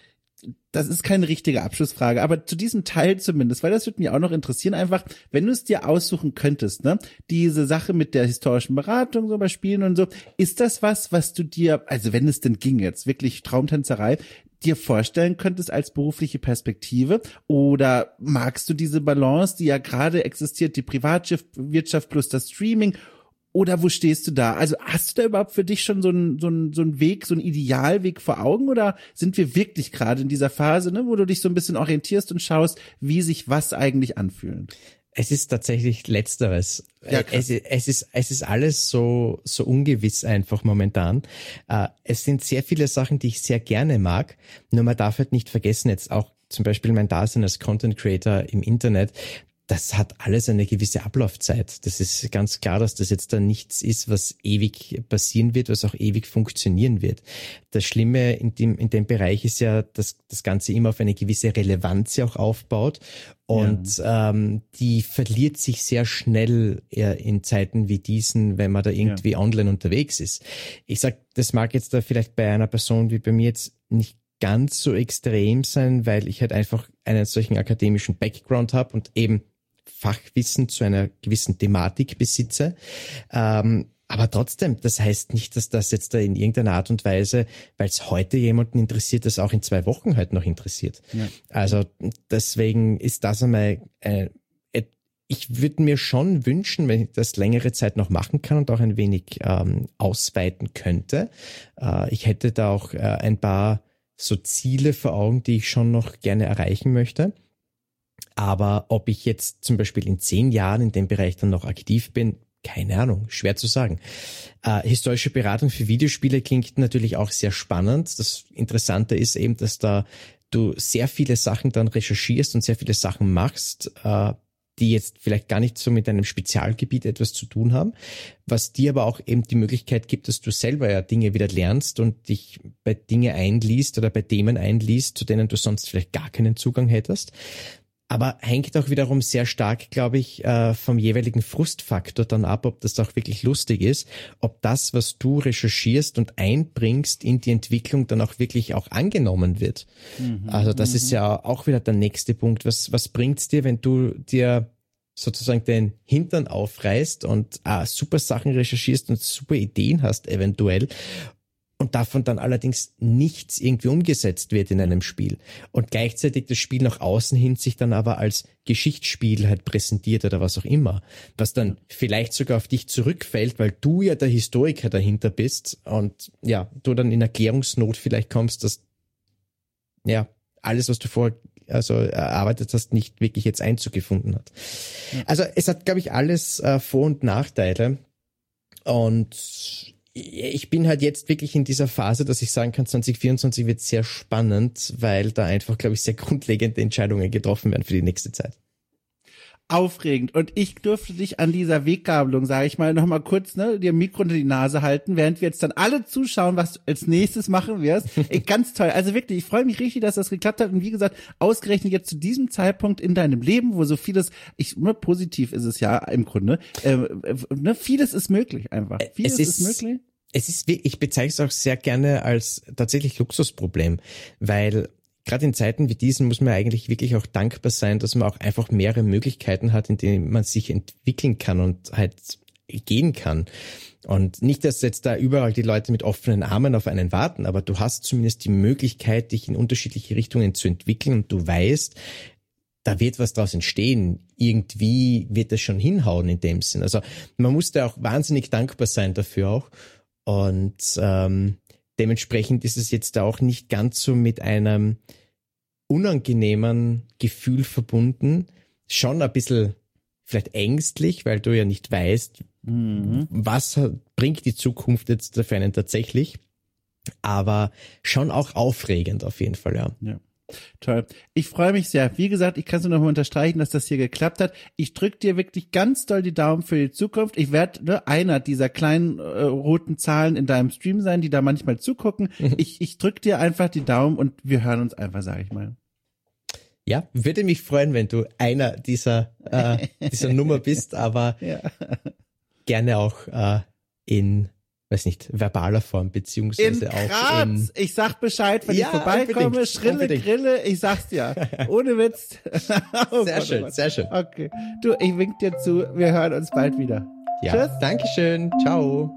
das ist keine richtige Abschlussfrage, aber zu diesem Teil zumindest, weil das würde mich auch noch interessieren, einfach, wenn du es dir aussuchen könntest, ne, diese Sache mit der historischen Beratung so bei Spielen und so, ist das was, was du dir, also wenn es denn ging jetzt, wirklich Traumtänzerei, dir vorstellen könntest als berufliche Perspektive, oder magst du diese Balance, die ja gerade existiert, die Privatwirtschaft plus das Streaming, oder wo stehst du da? Also hast du da überhaupt für dich schon so einen so einen so einen Weg, so einen Idealweg vor Augen, oder sind wir wirklich gerade in dieser Phase, ne, wo du dich so ein bisschen orientierst und schaust, wie sich was eigentlich anfühlt? Es ist tatsächlich Letzteres. Ja, es, es ist, es ist alles so, so ungewiss einfach momentan. Uh, es sind sehr viele Sachen, die ich sehr gerne mag. Nur man darf halt nicht vergessen, jetzt auch zum Beispiel mein Dasein als Content Creator im Internet. Das hat alles eine gewisse Ablaufzeit. Das ist ganz klar, dass das jetzt da nichts ist, was ewig passieren wird, was auch ewig funktionieren wird. Das Schlimme in dem, in dem Bereich ist ja, dass das Ganze immer auf eine gewisse Relevanz ja auch aufbaut. Und ja. ähm, die verliert sich sehr schnell in Zeiten wie diesen, wenn man da irgendwie ja. online unterwegs ist. Ich sag, das mag jetzt da vielleicht bei einer Person wie bei mir jetzt nicht ganz so extrem sein, weil ich halt einfach einen solchen akademischen Background habe und eben Fachwissen zu einer gewissen Thematik besitze. Ähm, aber trotzdem, das heißt nicht, dass das jetzt da in irgendeiner Art und Weise, weil es heute jemanden interessiert, das auch in zwei Wochen halt noch interessiert. Ja. Also deswegen ist das einmal, äh, ich würde mir schon wünschen, wenn ich das längere Zeit noch machen kann und auch ein wenig ähm, ausweiten könnte. Äh, ich hätte da auch äh, ein paar so Ziele vor Augen, die ich schon noch gerne erreichen möchte. Aber ob ich jetzt zum Beispiel in zehn Jahren in dem Bereich dann noch aktiv bin, keine Ahnung, schwer zu sagen. Äh, historische Beratung für Videospiele klingt natürlich auch sehr spannend. Das Interessante ist eben, dass da du sehr viele Sachen dann recherchierst und sehr viele Sachen machst, äh, die jetzt vielleicht gar nicht so mit deinem Spezialgebiet etwas zu tun haben, was dir aber auch eben die Möglichkeit gibt, dass du selber ja Dinge wieder lernst und dich bei Dinge einliest oder bei Themen einliest, zu denen du sonst vielleicht gar keinen Zugang hättest. Aber hängt auch wiederum sehr stark, glaube ich, vom jeweiligen Frustfaktor dann ab, ob das auch wirklich lustig ist, ob das, was du recherchierst und einbringst in die Entwicklung, dann auch wirklich auch angenommen wird. Mhm, also das m- ist ja auch wieder der nächste Punkt. Was, was bringt's dir, wenn du dir sozusagen den Hintern aufreißt und ah, super Sachen recherchierst und super Ideen hast eventuell und davon dann allerdings nichts irgendwie umgesetzt wird in einem Spiel und gleichzeitig das Spiel nach außen hin sich dann aber als Geschichtsspiel halt präsentiert oder was auch immer, was dann vielleicht sogar auf dich zurückfällt, weil du ja der Historiker dahinter bist und ja, du dann in Erklärungsnot vielleicht kommst, dass ja alles, was du vorher also erarbeitet hast, nicht wirklich jetzt Einzug gefunden hat. Also es hat, glaube ich, alles äh, Vor- und Nachteile und ich bin halt jetzt wirklich in dieser Phase, dass ich sagen kann, zwanzig vierundzwanzig wird sehr spannend, weil da einfach, glaube ich, sehr grundlegende Entscheidungen getroffen werden für die nächste Zeit. Aufregend. Und ich durfte dich an dieser Weggabelung, sage ich mal, nochmal kurz, ne, dir Mikro unter die Nase halten, während wir jetzt dann alle zuschauen, was du als nächstes machen wirst. Ey, ganz toll. Also wirklich, ich freue mich richtig, dass das geklappt hat. Und wie gesagt, ausgerechnet jetzt zu diesem Zeitpunkt in deinem Leben, wo so vieles, ich, nur positiv ist es ja im Grunde, äh, ne, vieles ist möglich einfach. Vieles es ist, ist möglich. Es ist, ich bezeichne es auch sehr gerne als tatsächlich Luxusproblem, weil gerade in Zeiten wie diesen muss man eigentlich wirklich auch dankbar sein, dass man auch einfach mehrere Möglichkeiten hat, in denen man sich entwickeln kann und halt gehen kann. Und nicht, dass jetzt da überall die Leute mit offenen Armen auf einen warten, aber du hast zumindest die Möglichkeit, dich in unterschiedliche Richtungen zu entwickeln und du weißt, da wird was draus entstehen. Irgendwie wird das schon hinhauen in dem Sinn. Also man muss da auch wahnsinnig dankbar sein dafür auch. Und ähm, dementsprechend ist es jetzt auch nicht ganz so mit einem unangenehmen Gefühl verbunden. Schon ein bisschen vielleicht ängstlich, weil du ja nicht weißt, mhm. was bringt die Zukunft jetzt für einen tatsächlich. Aber schon auch aufregend auf jeden Fall, ja. Ja. Toll. Ich freue mich sehr. Wie gesagt, ich kann es nur noch mal unterstreichen, dass das hier geklappt hat. Ich drücke dir wirklich ganz doll die Daumen für die Zukunft. Ich werde ne, einer dieser kleinen äh, roten Zahlen in deinem Stream sein, die da manchmal zugucken. ich ich drücke dir einfach die Daumen und wir hören uns einfach, sage ich mal. Ja, würde mich freuen, wenn du einer dieser äh, dieser Nummer bist, aber ja. gerne auch äh, in weiß nicht, verbaler Form, beziehungsweise in auch Graz. in... Ich sag Bescheid, wenn ja, ich vorbeikomme, unbedingt, Schrille, unbedingt. Grille, ich sag's dir. Ohne Witz. oh sehr Gott, schön, oh sehr schön. Okay. Du, ich wink dir zu, wir hören uns bald wieder. Ja, tschüss. Dankeschön, ciao.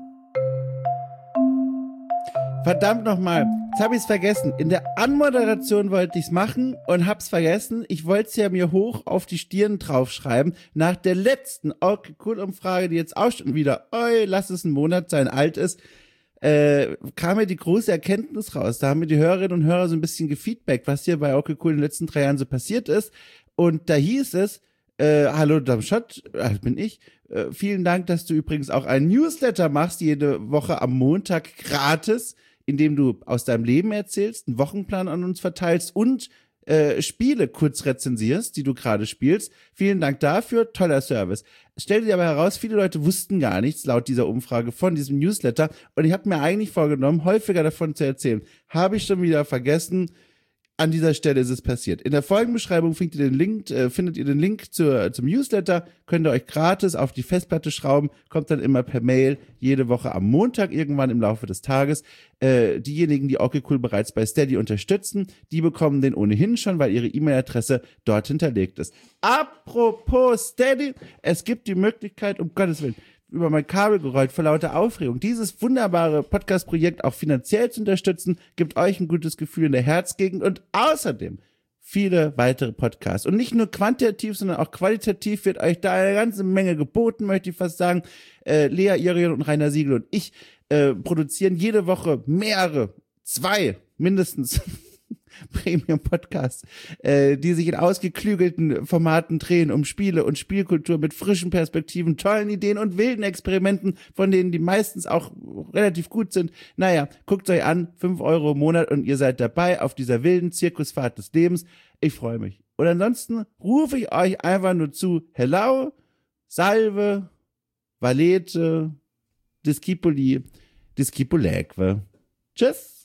Verdammt nochmal, jetzt habe ich es vergessen. In der Anmoderation wollte ich es machen und hab's vergessen. Ich wollte es ja mir hoch auf die Stirn draufschreiben. Nach der letzten okay cool Umfrage, die jetzt auch schon wieder, oi, lass es ein Monat sein, alt ist, äh, kam mir die große Erkenntnis raus. Da haben mir die Hörerinnen und Hörer so ein bisschen gefeedbackt, was hier bei okay cool in den letzten drei Jahren so passiert ist. Und da hieß es, äh, hallo Damschott, äh, bin ich. Äh, vielen Dank, dass du übrigens auch einen Newsletter machst, jede Woche am Montag gratis, in dem du aus deinem Leben erzählst, einen Wochenplan an uns verteilst und äh, Spiele kurz rezensierst, die du gerade spielst. Vielen Dank dafür, toller Service. Es stellte sich aber heraus, viele Leute wussten gar nichts laut dieser Umfrage von diesem Newsletter und ich habe mir eigentlich vorgenommen, häufiger davon zu erzählen. Habe ich schon wieder vergessen. An dieser Stelle ist es passiert. In der Folgenbeschreibung findet ihr den Link, äh, findet ihr den Link zur, zum Newsletter, könnt ihr euch gratis auf die Festplatte schrauben, kommt dann immer per Mail jede Woche am Montag irgendwann im Laufe des Tages. Äh, diejenigen, die okay cool bereits bei Steady unterstützen, die bekommen den ohnehin schon, weil ihre E-Mail-Adresse dort hinterlegt ist. Apropos Steady, es gibt die Möglichkeit, um Gottes Willen, über mein Kabel gerollt vor lauter Aufregung, dieses wunderbare Podcast-Projekt auch finanziell zu unterstützen, gibt euch ein gutes Gefühl in der Herzgegend und außerdem viele weitere Podcasts. Und nicht nur quantitativ, sondern auch qualitativ wird euch da eine ganze Menge geboten, möchte ich fast sagen. Äh, Lea Irion und Rainer Siegel und ich äh, produzieren jede Woche mehrere, zwei mindestens Premium-Podcasts, äh, die sich in ausgeklügelten Formaten drehen um Spiele und Spielkultur mit frischen Perspektiven, tollen Ideen und wilden Experimenten, von denen die meistens auch relativ gut sind. Naja, guckt euch an, fünf Euro im Monat und ihr seid dabei auf dieser wilden Zirkusfahrt des Lebens. Ich freue mich. Und ansonsten rufe ich euch einfach nur zu, Hello, Salve, Valete, Discipoli, Discipuleque. Tschüss.